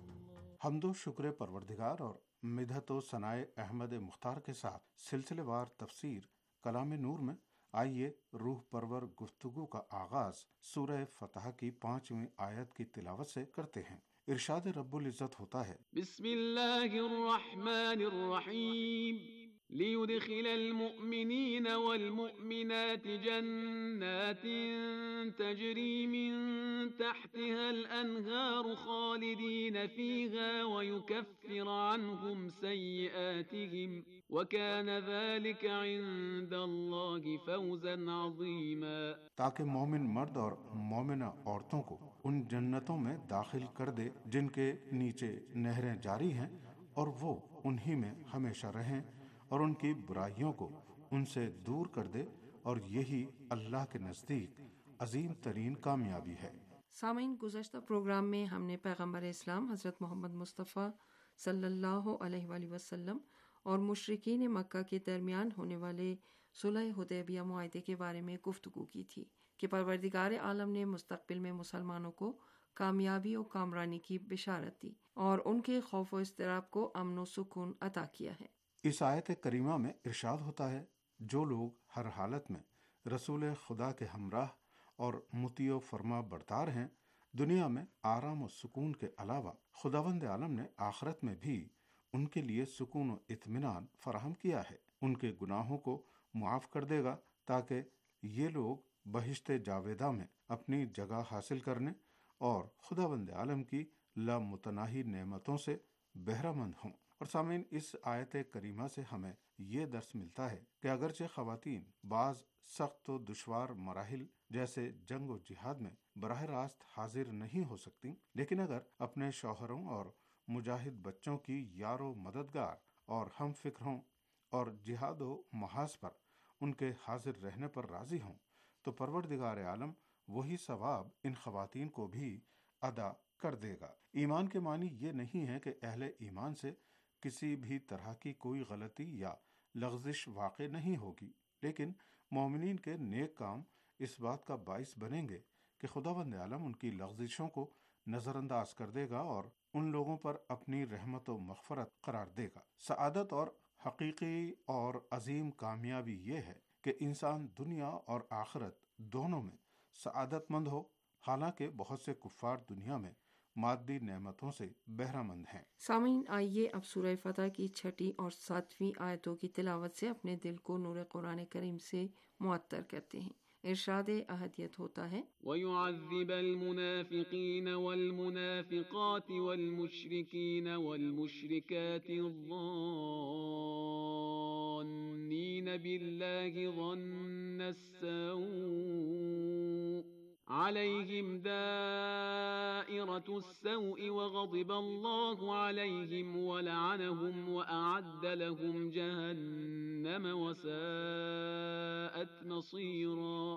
حمد و شکر پروردگار اور مدحت و ثناء احمد مختار کے ساتھ سلسلے وار تفسیر کلام نور میں آئیے روح پرور گفتگو کا آغاز سورہ فتح کی 5ویں آیت کی تلاوت سے کرتے ہیں۔ ارشاد رب العزت ہوتا ہے، بسم اللہ الرحمن الرحیم، ليدخل المؤمنين والمؤمنات جنات تجري من تحتها الأنهار خالدين فيها ويكفر عنهم سيئاتهم وكان ذلك عند الله فوزا عظيما، تاکہ مومن مرد اور مومنہ عورتوں کو ان جنتوں میں داخل کر دے جن کے نیچے نہریں جاری ہیں، اور وہ انہی میں ہمیشہ رہیں، اور ان کی برائیوں کو ان سے دور کر دے، اور یہی اللہ کے نزدیک عظیم ترین کامیابی ہے۔ سامعین، گزشتہ پروگرام میں ہم نے پیغمبر اسلام حضرت محمد مصطفیٰ صلی اللہ علیہ وآلہ وسلم اور مشرکین مکہ کے درمیان ہونے والے صلح حدیبیہ معاہدے کے بارے میں گفتگو کی تھی کہ پروردگار عالم نے مستقبل میں مسلمانوں کو کامیابی و کامرانی کی بشارت دی اور ان کے خوف و اضطراب کو امن و سکون عطا کیا ہے۔ اس آیت کریمہ میں ارشاد ہوتا ہے، جو لوگ ہر حالت میں رسول خدا کے ہمراہ اور مطیع و فرما بردار ہیں، دنیا میں آرام و سکون کے علاوہ خداوند عالم نے آخرت میں بھی ان کے لیے سکون و اطمینان فراہم کیا ہے، ان کے گناہوں کو معاف کر دے گا تاکہ یہ لوگ بہشت جاویدہ میں اپنی جگہ حاصل کرنے اور خداوند عالم کی لامتناہی نعمتوں سے بہرہ مند ہوں۔ اور سامعین، اس آیت کریمہ سے ہمیں یہ درس ملتا ہے کہ اگرچہ خواتین بعض سخت و دشوار مراحل جیسے جنگ و جہاد میں براہ راست حاضر نہیں ہو سکتی، لیکن اگر اپنے شوہروں اور مجاہد بچوں کی یار و مددگار اور ہم فکر ہوں اور جہاد و محاذ پر ان کے حاضر رہنے پر راضی ہوں، تو پروردگار عالم وہی ثواب ان خواتین کو بھی ادا کر دے گا۔ ایمان کے معنی یہ نہیں ہے کہ اہل ایمان سے کسی بھی طرح کی کوئی غلطی یا لغزش واقع نہیں ہوگی، لیکن مومنین کے نیک کام اس بات کا باعث بنیں گے کہ خداوند عالم ان کی لغزشوں کو نظر انداز کر دے گا اور ان لوگوں پر اپنی رحمت و مغفرت قرار دے گا۔ سعادت اور حقیقی اور عظیم کامیابی یہ ہے کہ انسان دنیا اور آخرت دونوں میں سعادت مند ہو، حالانکہ بہت سے کفار دنیا میں مادی نعمتوں سے بہرہ مند ہیں۔ سامعین، آئیے اب سورہ فتح کی 6 اور 7 آیتوں کی تلاوت سے اپنے دل کو نور قرآن کریم سے معطر کرتے ہیں۔ ارشاد احدیت ہوتا ہے، وَيُعَذِّبَ الْمُنَافِقِينَ وَالْمُنَافِقَاتِ وَالْمُشْرِكِينَ وَالْمُشْرِكَاتِ الظَّانِّينَ بِاللَّهِ ظَنَّ السَّوْءِ عَلَيْهِمْ دَائِرَةُ السَّوْءِ وَغَضِبَ اللَّهُ عَلَيْهِمْ وَلَعَنَهُمْ وَأَعَدَّ لَهُمْ جَهَنَّمَ وَسَاءَتْ مَصِيرًا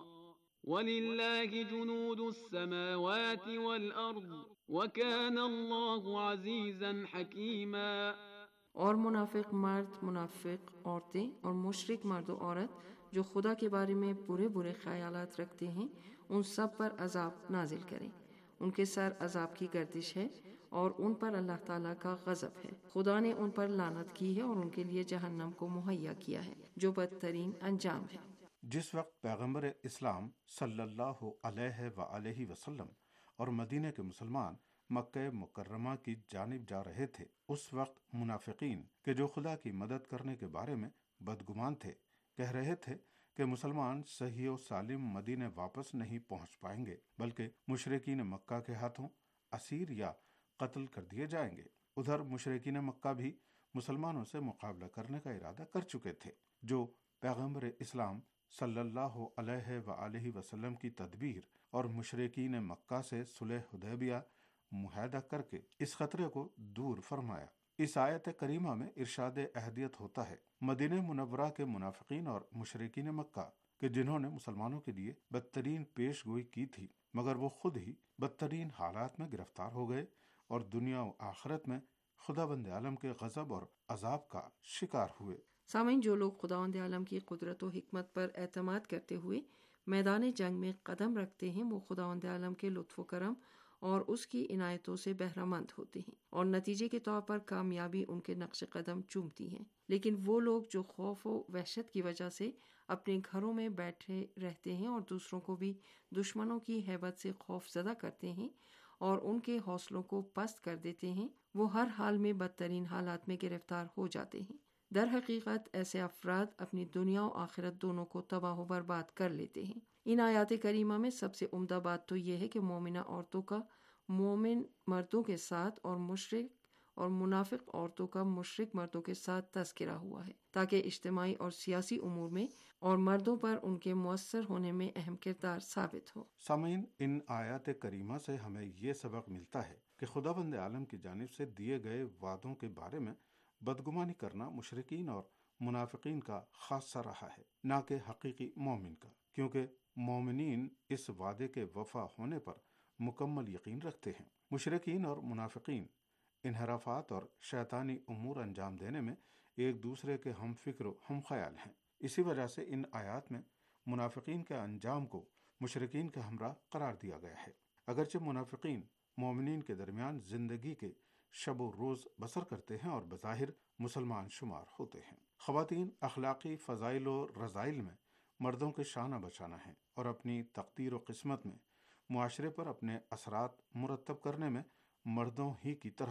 وَلِلَّهِ جُنُودُ السَّمَاوَاتِ وَالْأَرْضِ وَكَانَ اللَّهُ عَزِيزًا حَكِيمًا۔ اور منافق مرد، منافق عورتیں اور مشرک مرد و عورت جو خدا کے بارے میں برے برے خیالات رکھتے ہیں، ان سب پر عذاب نازل کریں۔ ان کے سر عذاب کی گردش ہے اور ان پر اللہ تعالیٰ کا غضب ہے۔ خدا نے ان پر لعنت کی ہے اور ان کے لیے جہنم کو مہیا کیا ہے جو بدترین انجام ہے۔ جس وقت پیغمبر اسلام صلی اللہ علیہ وآلہ وسلم اور مدینہ کے مسلمان مکہ مکرمہ کی جانب جا رہے تھے، اس وقت منافقین کہ جو خدا کی مدد کرنے کے بارے میں بدگمان تھے، کہہ رہے تھے کہ مسلمان صحیح و سالم مدینہ واپس نہیں پہنچ پائیں گے، بلکہ مشرکین مکہ کے ہاتھوں اسیر یا قتل کر دیے جائیں گے۔ ادھر مشرکین مکہ بھی مسلمانوں سے مقابلہ کرنے کا ارادہ کر چکے تھے، جو پیغمبر اسلام صلی اللہ علیہ وآلہ وسلم کی تدبیر اور مشرکین مکہ سے صلح حدیبیہ معاہدہ کر کے اس خطرے کو دور فرمایا۔ اس آیت کریمہ میں ارشاد احدیت ہوتا ہے، مدینہ منورہ کے منافقین اور مشرکین مکہ کہ جنہوں نے مسلمانوں کے لیے بدترین پیش گوئی کی تھی، مگر وہ خود ہی بدترین حالات میں گرفتار ہو گئے اور دنیا و آخرت میں خداوند عالم کے غضب اور عذاب کا شکار ہوئے۔ سامعین، جو لوگ خداوند عالم کی قدرت و حکمت پر اعتماد کرتے ہوئے میدان جنگ میں قدم رکھتے ہیں، وہ خداوند عالم کے لطف و کرم اور اس کی عنایتوں سے بہرہ مند ہوتے ہیں اور نتیجے کے طور پر کامیابی ان کے نقش قدم چومتی ہیں۔ لیکن وہ لوگ جو خوف و وحشت کی وجہ سے اپنے گھروں میں بیٹھے رہتے ہیں اور دوسروں کو بھی دشمنوں کی ہیبت سے خوف زدہ کرتے ہیں اور ان کے حوصلوں کو پست کر دیتے ہیں، وہ ہر حال میں بدترین حالات میں گرفتار ہو جاتے ہیں۔ در حقیقت ایسے افراد اپنی دنیا و آخرت دونوں کو تباہ و برباد کر لیتے ہیں۔ ان آیات کریمہ میں سب سے عمدہ بات تو یہ ہے کہ مومنہ عورتوں کا مومن مردوں کے ساتھ اور مشرک اور منافق عورتوں کا مشرک مردوں کے ساتھ تذکرہ ہوا ہے، تاکہ اجتماعی اور سیاسی امور میں اور مردوں پر ان کے مؤثر ہونے میں اہم کردار ثابت ہو۔ سامعین، ان آیات کریمہ سے ہمیں یہ سبق ملتا ہے کہ خداوند عالم کی جانب سے دیے گئے وعدوں کے بارے میں بدگمانی کرنا مشرکین اور منافقین کا خاصہ رہا ہے، نہ کہ حقیقی مومن کا، کیونکہ مومنین اس وعدے کے وفا ہونے پر مکمل یقین رکھتے ہیں۔ مشرکین اور منافقین انحرافات اور شیطانی امور انجام دینے میں ایک دوسرے کے ہم فکر و ہم خیال ہیں۔ اسی وجہ سے ان آیات میں منافقین کے انجام کو مشرکین کے ہمراہ قرار دیا گیا ہے، اگرچہ منافقین مومنین کے درمیان زندگی کے شب و روز بسر کرتے ہیں اور بظاہر مسلمان شمار ہوتے ہیں۔ خواتین اخلاقی فضائل و رذائل میں مردوں کے شانہ بشانہ ہیں اور اپنی تقدیر و قسمت میں معاشرے پر اپنے اثرات مرتب کرنے میں مردوں ہی کی طرح ہیں۔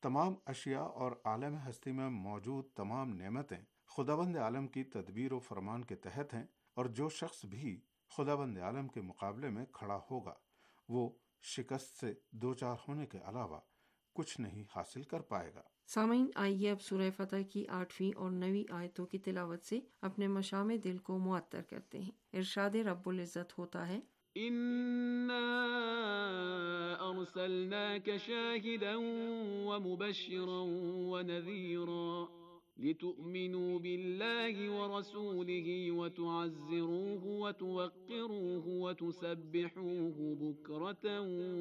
تمام اشیاء اور عالم ہستی میں موجود تمام نعمتیں خداوند عالم کی تدبیر و فرمان کے تحت ہیں، اور جو شخص بھی خداوند عالم کے مقابلے میں کھڑا ہوگا وہ شکست سے دوچار ہونے کے علاوہ کچھ نہیں حاصل کر پائے گا۔ سامعین، آئیے اب سورہ فتح کی 8ویں اور 9ویں آیتوں کی تلاوت سے اپنے مشام دل کو معطر کرتے ہیں۔ ارشاد رب العزت ہوتا ہے، إنا أرسلناك شاهدا ومبشرا ونذيرا لتؤمنوا بالله ورسوله وتعزروه وتوقروه وتسبحوه بكرة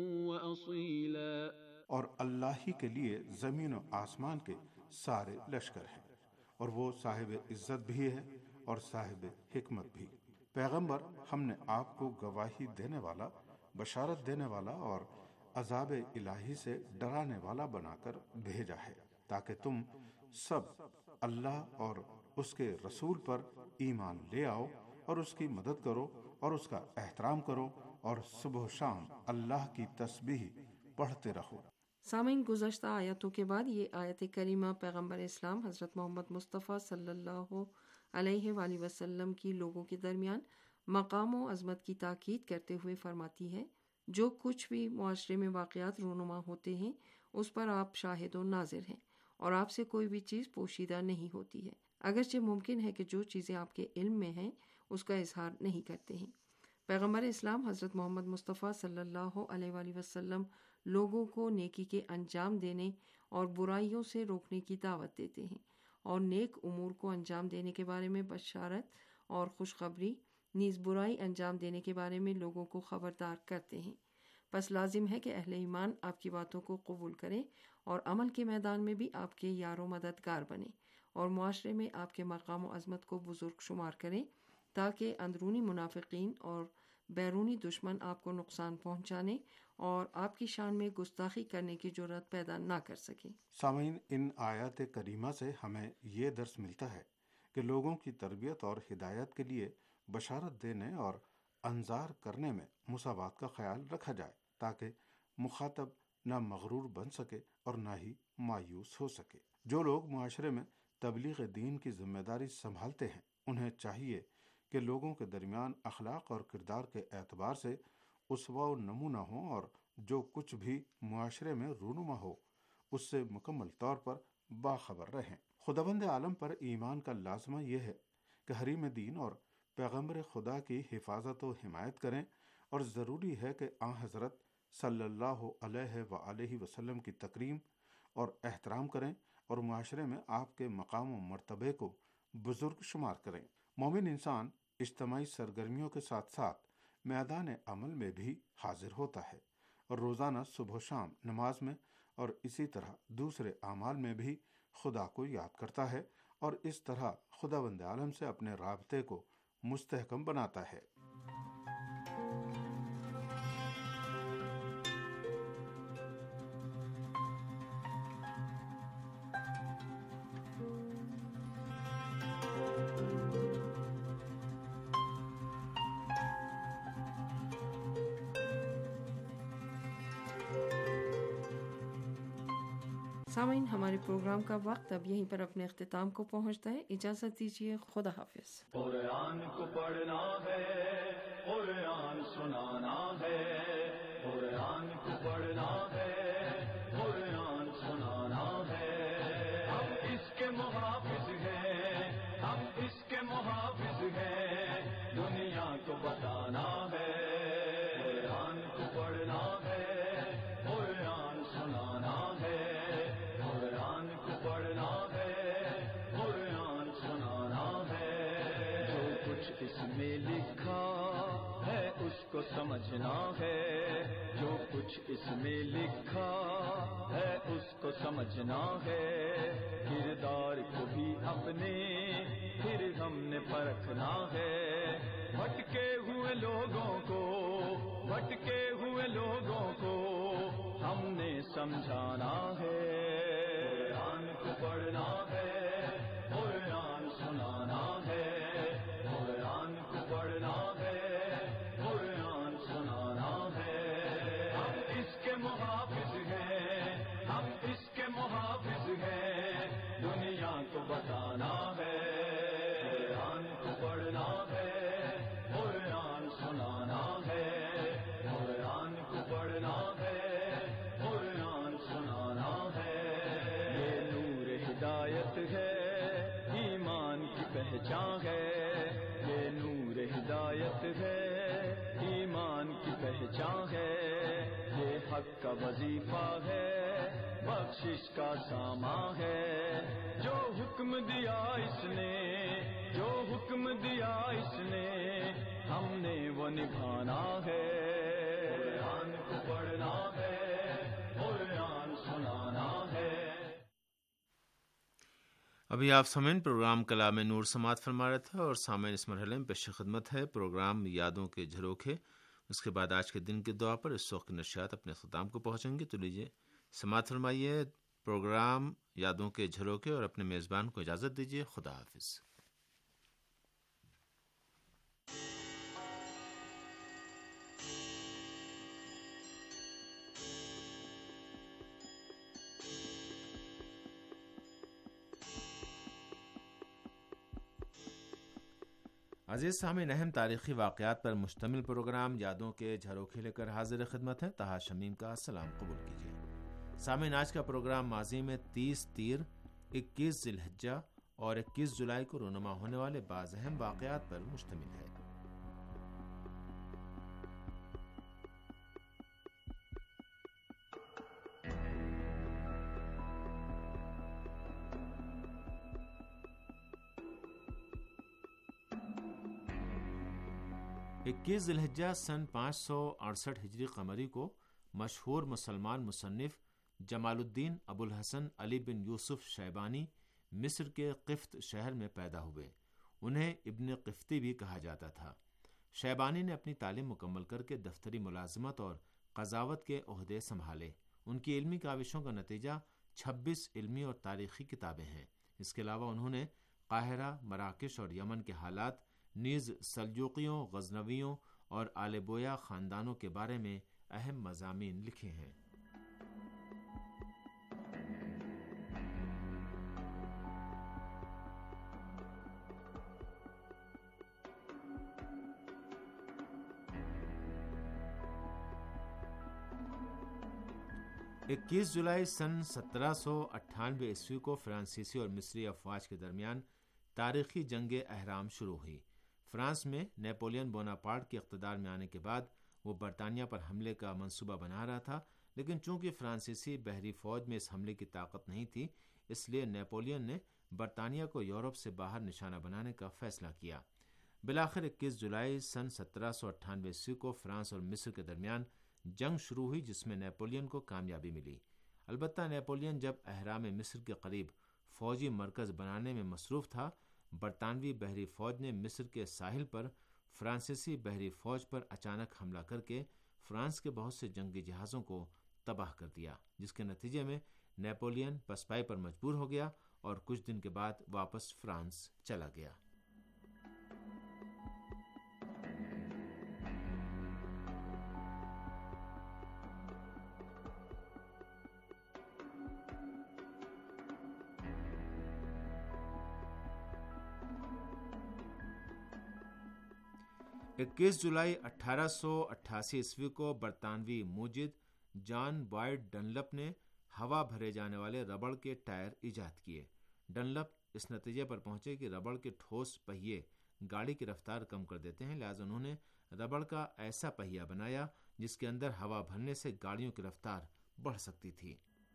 وأصيلا۔ اور اللہ ہی کے لیے زمین و آسمان کے سارے لشکر ہیں، اور وہ صاحب عزت بھی ہے اور صاحب حکمت بھی۔ پیغمبر، ہم نے آپ کو گواہی دینے والا، بشارت دینے والا اور عذاب الہی سے ڈرانے والا بنا کر بھیجا ہے، تاکہ تم سب اللہ اور اس کے رسول پر ایمان لے آؤ اور اس کی مدد کرو اور اس کا احترام کرو اور صبح و شام اللہ کی تسبیح پڑھتے رہو۔ سامعین، گزشتہ آیتوں کے بعد یہ آیت کریمہ پیغمبر اسلام حضرت محمد مصطفیٰ صلی اللہ علیہ وآلہ وسلم کی لوگوں کے درمیان مقام و عظمت کی تاکید کرتے ہوئے فرماتی ہے، جو کچھ بھی معاشرے میں واقعات رونما ہوتے ہیں اس پر آپ شاہد و ناظر ہیں، اور آپ سے کوئی بھی چیز پوشیدہ نہیں ہوتی ہے، اگرچہ ممکن ہے کہ جو چیزیں آپ کے علم میں ہیں اس کا اظہار نہیں کرتے ہیں۔ پیغمبر اسلام حضرت محمد مصطفیٰ صلی اللہ علیہ وآلہ وسلم لوگوں کو نیکی کے انجام دینے اور برائیوں سے روکنے کی دعوت دیتے ہیں، اور نیک امور کو انجام دینے کے بارے میں بشارت اور خوشخبری، نیز برائی انجام دینے کے بارے میں لوگوں کو خبردار کرتے ہیں۔ پس لازم ہے کہ اہل ایمان آپ کی باتوں کو قبول کریں اور عمل کے میدان میں بھی آپ کے یار و مددگار بنیں، اور معاشرے میں آپ کے مقام و عظمت کو بزرگ شمار کریں، تاکہ اندرونی منافقین اور بیرونی دشمن آپ کو نقصان پہنچانے اور آپ کی شان میں گستاخی کرنے کی جرات پیدا نہ کر سکیں۔ سامعین، ان آیات کریمہ سے ہمیں یہ درس ملتا ہے کہ لوگوں کی تربیت اور ہدایت کے لیے بشارت دینے اور انذار کرنے میں مساوات کا خیال رکھا جائے، تاکہ مخاطب نہ مغرور بن سکے اور نہ ہی مایوس ہو سکے۔ جو لوگ معاشرے میں تبلیغ دین کی ذمہ داری سنبھالتے ہیں انہیں چاہیے کہ لوگوں کے درمیان اخلاق اور کردار کے اعتبار سے اسوہ و نمونہ ہوں، اور جو کچھ بھی معاشرے میں رونما ہو اس سے مکمل طور پر باخبر رہیں۔ خداوند عالم پر ایمان کا لازمہ یہ ہے کہ حریم دین اور پیغمبر خدا کی حفاظت و حمایت کریں، اور ضروری ہے کہ آن حضرت صلی اللہ علیہ وآلہ وسلم کی تکریم اور احترام کریں اور معاشرے میں آپ کے مقام و مرتبے کو بزرگ شمار کریں۔ مومن انسان اجتماعی سرگرمیوں کے ساتھ ساتھ میدان عمل میں بھی حاضر ہوتا ہے، اور روزانہ صبح و شام نماز میں اور اسی طرح دوسرے اعمال میں بھی خدا کو یاد کرتا ہے، اور اس طرح خداوند عالم سے اپنے رابطے کو مستحکم بناتا ہے۔ سامعین، ہمارے پروگرام کا وقت اب یہیں پر اپنے اختتام کو پہنچتا ہے۔ اجازت دیجیے، خدا حافظ۔ قرآن کو پڑھنا ہے، قرآن سنانا ہے، قرآن کو پڑھنا ہے، قرآن سنانا ہے۔ ہم اس کے محافظ ہیں، ہم اس کے محافظ ہیں، دنیا کو بتانا ہے۔ قرآن کو پڑھنا ہے، قرآن سنانا ہے، قرآن کو پڑھنا ہے، قرآن سنانا ہے۔ جو کچھ اس میں لکھا ہے اس کو سمجھنا ہے، جو کچھ اس میں لکھا ہے اس کو سمجھنا ہے۔ کردار کو بھی اپنے پھر ہم نے پرکھنا ہے۔ بھٹکے ہوئے لوگوں کو، بھٹکے ہوئے لوگوں کو ہم نے سمجھانا ہے۔ قرآن کو پڑھنا ہے، قرآن سنانا ہے، قرآن کو پڑھنا ہے، قرآن سنانا ہے۔ ہم اس کے محافظ ہیں، ہم اس کے محافظ ہدایت ہے، ایمان کی پہچان ہے، یہ حق کا وظیفہ ہے، بخشش کا سامان ہے، جو حکم دیا اس نے، جو حکم دیا اس نے، ہم نے وہ نبھانا ہے، قرآن کو پڑھنا ہے، قرآن سنانا ہے۔ ابھی آپ سامعین پروگرام کلام نور سماعت فرما رہے تھے، اور سامعین اس مرحلے میں پیش خدمت ہے پروگرام یادوں کے جھروکے۔ اس کے بعد آج کے دن کی دعا پر اس وقت کی نشریات اپنے اختتام کو پہنچیں گے، تو لیجیے سماعت فرمائیے پروگرام یادوں کے جھروکے، اور اپنے میزبان کو اجازت دیجیے۔ خدا حافظ۔ عزیز سامعین، اہم تاریخی واقعات پر مشتمل پروگرام یادوں کے جھروکے لے کر حاضر خدمت ہے۔ طاہر شمیم کا سلام قبول کیجیے۔ سامعین، آج کا پروگرام ماضی میں 30 تیر، 21 ذی الحجہ اور 21 جولائی کو رونما ہونے والے بعض اہم واقعات پر مشتمل ہے۔ 21 ذی الحجہ سن 568 ہجری قمری کو مشہور مسلمان مصنف جمال الدین ابو الحسن علی بن یوسف شیبانی مصر کے قفط شہر میں پیدا ہوئے۔ انہیں ابن قفطی بھی کہا جاتا تھا۔ شیبانی نے اپنی تعلیم مکمل کر کے دفتری ملازمت اور قضاوت کے عہدے سنبھالے۔ ان کی علمی کاوشوں کا نتیجہ 26 علمی اور تاریخی کتابیں ہیں۔ اس کے علاوہ انہوں نے قاہرہ، مراکش اور یمن کے حالات، نیز سلجوقیوں، غزنویوں اور آل بویہ خاندانوں کے بارے میں اہم مضامین لکھے ہیں۔ اکیس جولائی سن 1798 عیسوی کو فرانسیسی اور مصری افواج کے درمیان تاریخی جنگ اہرام شروع ہوئی۔ فرانس میں نیپولین بوناپارٹ کے اقتدار میں آنے کے بعد وہ برطانیہ پر حملے کا منصوبہ بنا رہا تھا، لیکن چونکہ فرانسیسی بحری فوج میں اس حملے کی طاقت نہیں تھی، اس لیے نیپولین نے برطانیہ کو یورپ سے باہر نشانہ بنانے کا فیصلہ کیا۔ بالآخر 21 جولائی سن 1798 عیسوی کو فرانس اور مصر کے درمیان جنگ شروع ہوئی، جس میں نیپولین کو کامیابی ملی۔ البتہ نیپولین جب اہرام مصر کے قریب فوجی مرکز بنانے میں مصروف تھا، برطانوی بحری فوج نے مصر کے ساحل پر فرانسیسی بحری فوج پر اچانک حملہ کر کے فرانس کے بہت سے جنگی جہازوں کو تباہ کر دیا، جس کے نتیجے میں نیپولین پسپائی پر مجبور ہو گیا اور کچھ دن کے بعد واپس فرانس چلا گیا۔ اکیس جولائی 1888 عیسوی کو برطانوی موجد جان بوائڈ ڈنلپ نے ہوا بھرے جانے والے ربڑ کے ٹائر ایجاد کیے۔ ڈنلپ اس نتیجے پر پہنچے کہ ربڑ کے ٹھوس پہیے گاڑی کی رفتار کم کر دیتے ہیں، لہذا انہوں نے ربڑ کا ایسا پہیہ بنایا جس کے اندر ہوا بھرنے سے گاڑیوں کی رفتار بڑھ سکتی تھی۔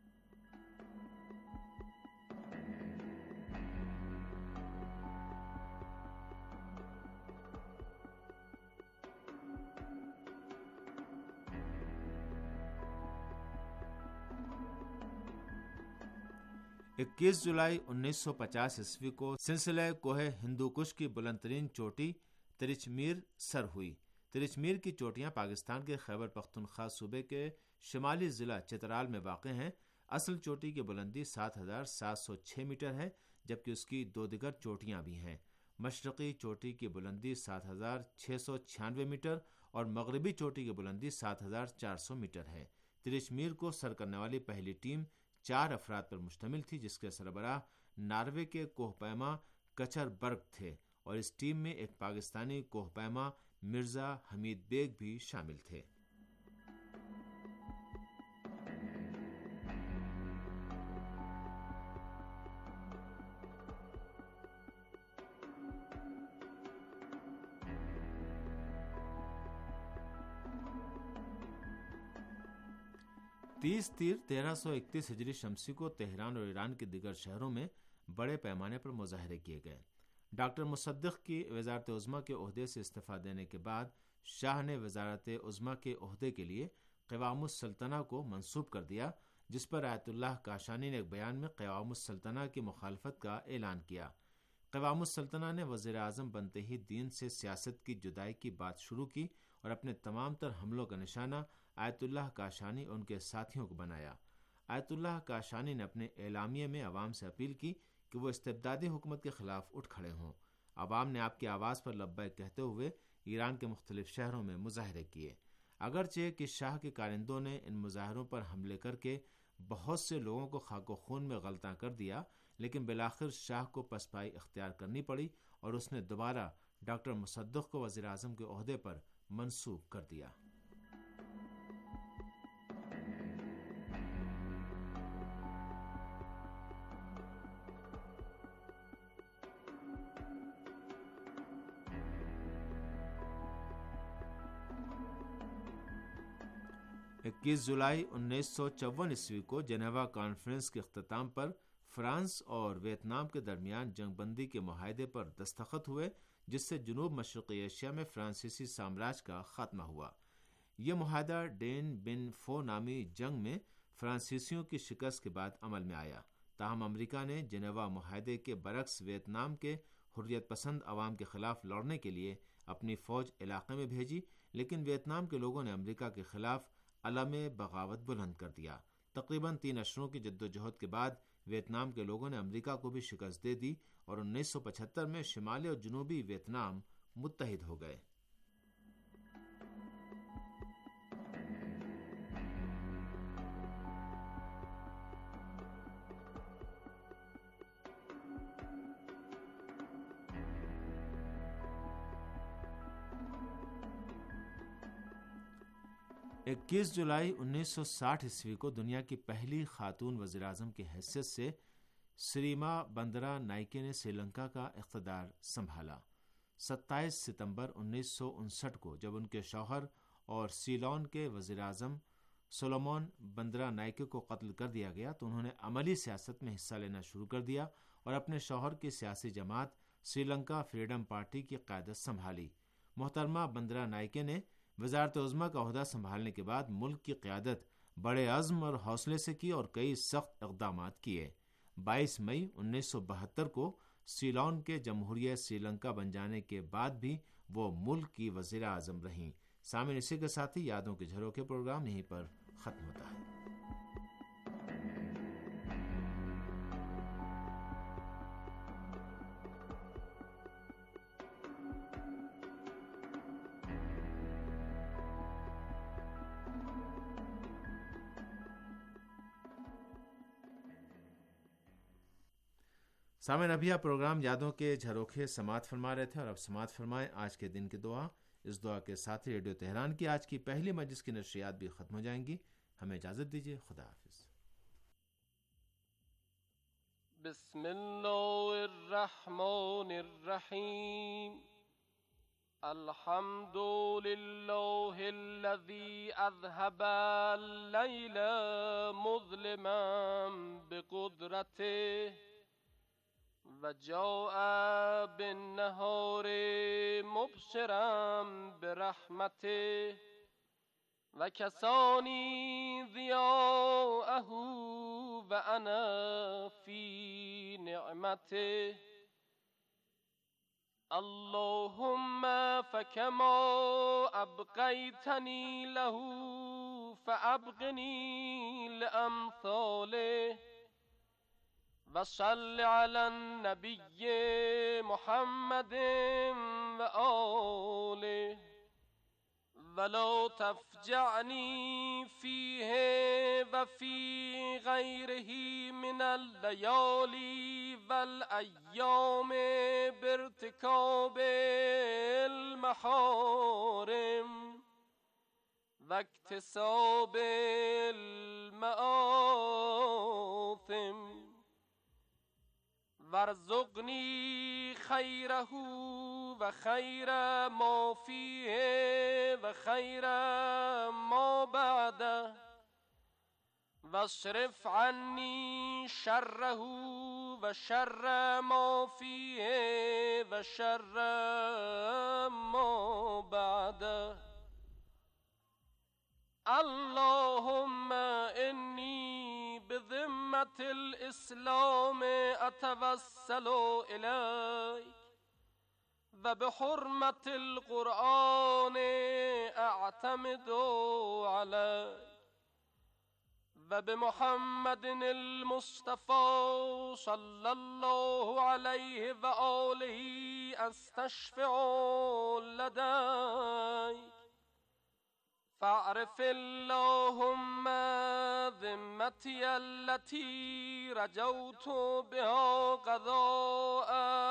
اکیس جولائی 1950 عیسوی کو سلسلہ کوہ ہندو کش کی بلند ترین چوٹی ترچمیر سر ہوئی۔ ترچمیر کی چوٹیاں پاکستان کے خیبر پختونخوا صوبے کے شمالی ضلع چترال میں واقع ہیں۔ اصل چوٹی کی بلندی 7,706 میٹر ہے، جبکہ اس کی دو دیگر چوٹیاں بھی ہیں۔ مشرقی چوٹی کی بلندی 7,696 میٹر اور مغربی چوٹی کی بلندی 7,400 میٹر ہے۔ ترچمیر کو سر کرنے والی پہلی ٹیم 4 افراد پر مشتمل تھی، جس کے سربراہ ناروے کے کوہ پیما کچر برگ تھے، اور اس ٹیم میں ایک پاکستانی کوہ پیما مرزا حمید بیگ بھی شامل تھے۔ 30 تیر 1331 ہجری شمسی کو تہران اور ایران کے دیگر شہروں میں بڑے پیمانے پر مظاہرے کیے گئے۔ ڈاکٹر مصدق کی وزارت عظمیٰ کے عہدے سے استعفیٰ دینے کے بعد شاہ نے وزارت عظمیٰ کے عہدے کے لیے قوام السلطنہ کو منصوب کر دیا، جس پر آیت اللہ کاشانی نے ایک بیان میں قوام السلطنہ کی مخالفت کا اعلان کیا۔ قوام السلطنہ نے وزیر اعظم بنتے ہی دین سے سیاست کی جدائی کی بات شروع کی اور اپنے تمام تر حملوں کا نشانہ آیت اللہ کاشانی اور ان کے ساتھیوں کو بنایا۔ آیت اللہ کاشانی نے اپنے اعلامیے میں عوام سے اپیل کی کہ وہ استبدادی حکومت کے خلاف اٹھ کھڑے ہوں۔ عوام نے آپ کی آواز پر لبیک کہتے ہوئے ایران کے مختلف شہروں میں مظاہرے کیے۔ اگرچہ کہ شاہ کے کارندوں نے ان مظاہروں پر حملے کر کے بہت سے لوگوں کو خاک و خون میں غلطاں کر دیا، لیکن بالآخر شاہ کو پسپائی اختیار کرنی پڑی اور اس نے دوبارہ ڈاکٹر مصدق کو وزیر اعظم کے عہدے پر منصوب کر دیا۔ اکیس جولائی 1954 عیسوی کو جنیوا کانفرنس کے اختتام پر فرانس اور ویتنام کے درمیان جنگ بندی کے معاہدے پر دستخط ہوئے، جس سے جنوب مشرقی ایشیا میں فرانسیسی سامراج کا خاتمہ ہوا۔ یہ معاہدہ ڈین بن فو نامی جنگ میں فرانسیسیوں کی شکست کے بعد عمل میں آیا۔ تاہم امریکہ نے جنیوا معاہدے کے برعکس ویتنام کے حریت پسند عوام کے خلاف لڑنے کے لیے اپنی فوج علاقے میں بھیجی، لیکن ویتنام کے لوگوں نے امریکہ کے خلاف علم بغاوت بلند کر دیا۔ تقریباً 3 اشروں کی جدوجہد کے بعد ویتنام کے لوگوں نے امریکہ کو بھی شکست دے دی اور 1975 میں شمالی اور جنوبی ویتنام متحد ہو گئے۔ اکیس جولائی 1960 عیسوی کو دنیا کی پہلی خاتون وزیر اعظم کی حیثیت سے سریما بندرا نائکے نے سری لنکا کا اقتدار سنبھالا۔ 27 ستمبر 1959 کو جب ان کے شوہر اور سیلون کے وزیر اعظم سولومون بندرا نائکے کو قتل کر دیا گیا تو انہوں نے عملی سیاست میں حصہ لینا شروع کر دیا اور اپنے شوہر کی سیاسی جماعت سری لنکا فریڈم پارٹی کی قیادت سنبھالی۔ محترمہ بندرا نائکے نے وزارت عظمیٰ کا عہدہ سنبھالنے کے بعد ملک کی قیادت بڑے عزم اور حوصلے سے کی اور کئی سخت اقدامات کیے۔ 22 مئی 1972 کو سیلون کے جمہوریہ سری لنکا بن جانے کے بعد بھی وہ ملک کی وزیر اعظم رہیں۔ سامعین، اسی کے ساتھ ہی یادوں کے جھروکے پروگرام یہیں پر ختم ہوتا ہے۔ سامعین، ابھی آپ پروگرام یادوں کے جھروکے سماعت فرما رہے تھے اور اب سماعت فرمائیں آج کے دن کی دعا۔ اس دعا کے ساتھ ہی ریڈیو تہران کی آج کی پہلی مجلس کی نشریات بھی ختم ہو جائیں گی۔ ہمیں اجازت دیجیے، خدا حافظ۔ بسم اللہ الرحمن الرحیم۔ الحمد للہ الذی اذهب اللیل مظلما بقدرته وجاء بالنهار مبشرا برحمته وكساني ضياءه وأنا في نعمته اللهم فكما أبقيتني له فأبقني لأمثاله وصل على النبي محمد وآله ولا تفجعني فيه وفي غيره من الليالي والأيام بارتكاب المحارم واكتساب المآثم وارزقني خيره وخير ما فيه وخير ما بعده واصرف عني شره وشر ما فيه وشر ما بعده. اللهم إني بذمة الإسلام أتوسل إليك وبحرمة القرآن أعتمد عليك وبمحمد المصطفى صلى الله عليه وآله أستشفع لديك. فاعرف اللهم ذمتي التي رجوت بها قضاء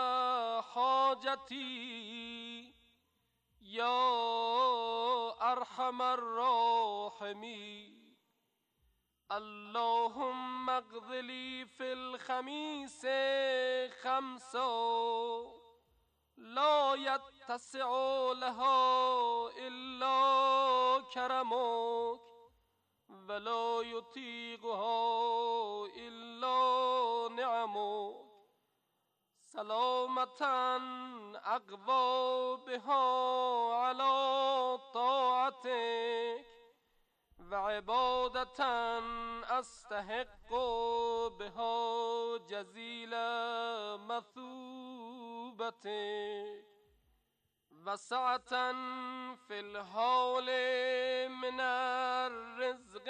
حاجتي يا أرحم الراحمين. اللهم اقض لي في الخميس خمسا لا يتسع لها إلا كرمك ولا يطيقها إلا نعمك سلامة أقوى بها على طاعتك وعبادة أستحق بها جزيل مثوبتك وسعة في الحول من الرزق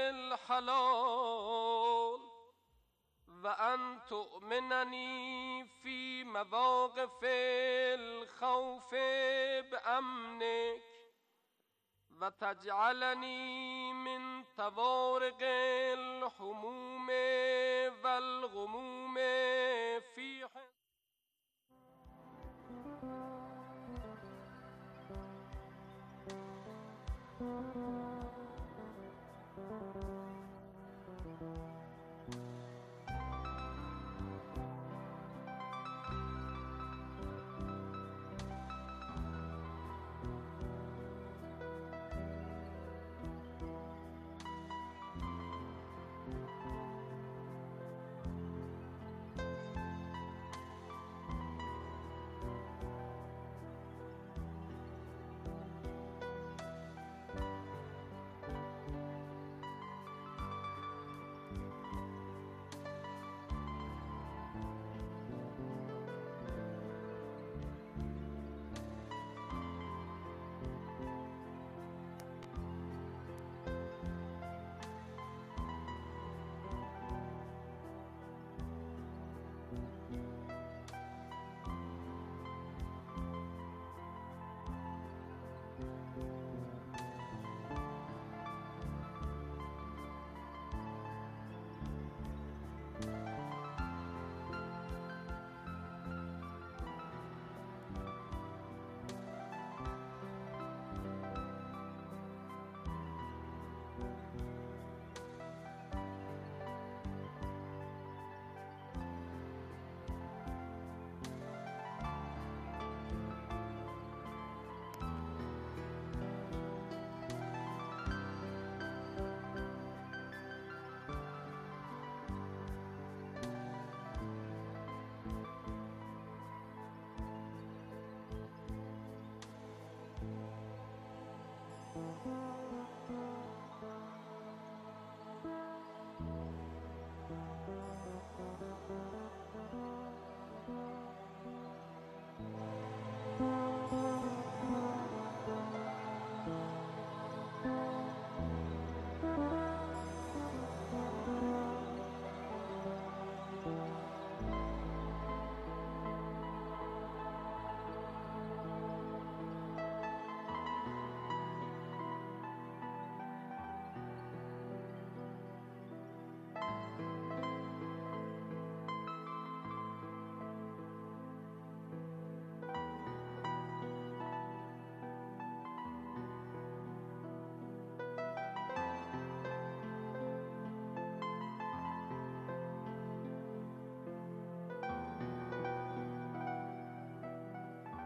الحلال وأن تؤمنني في مواقف الخوف بأمنك وتجعلني من طوارق الحموم والغموم في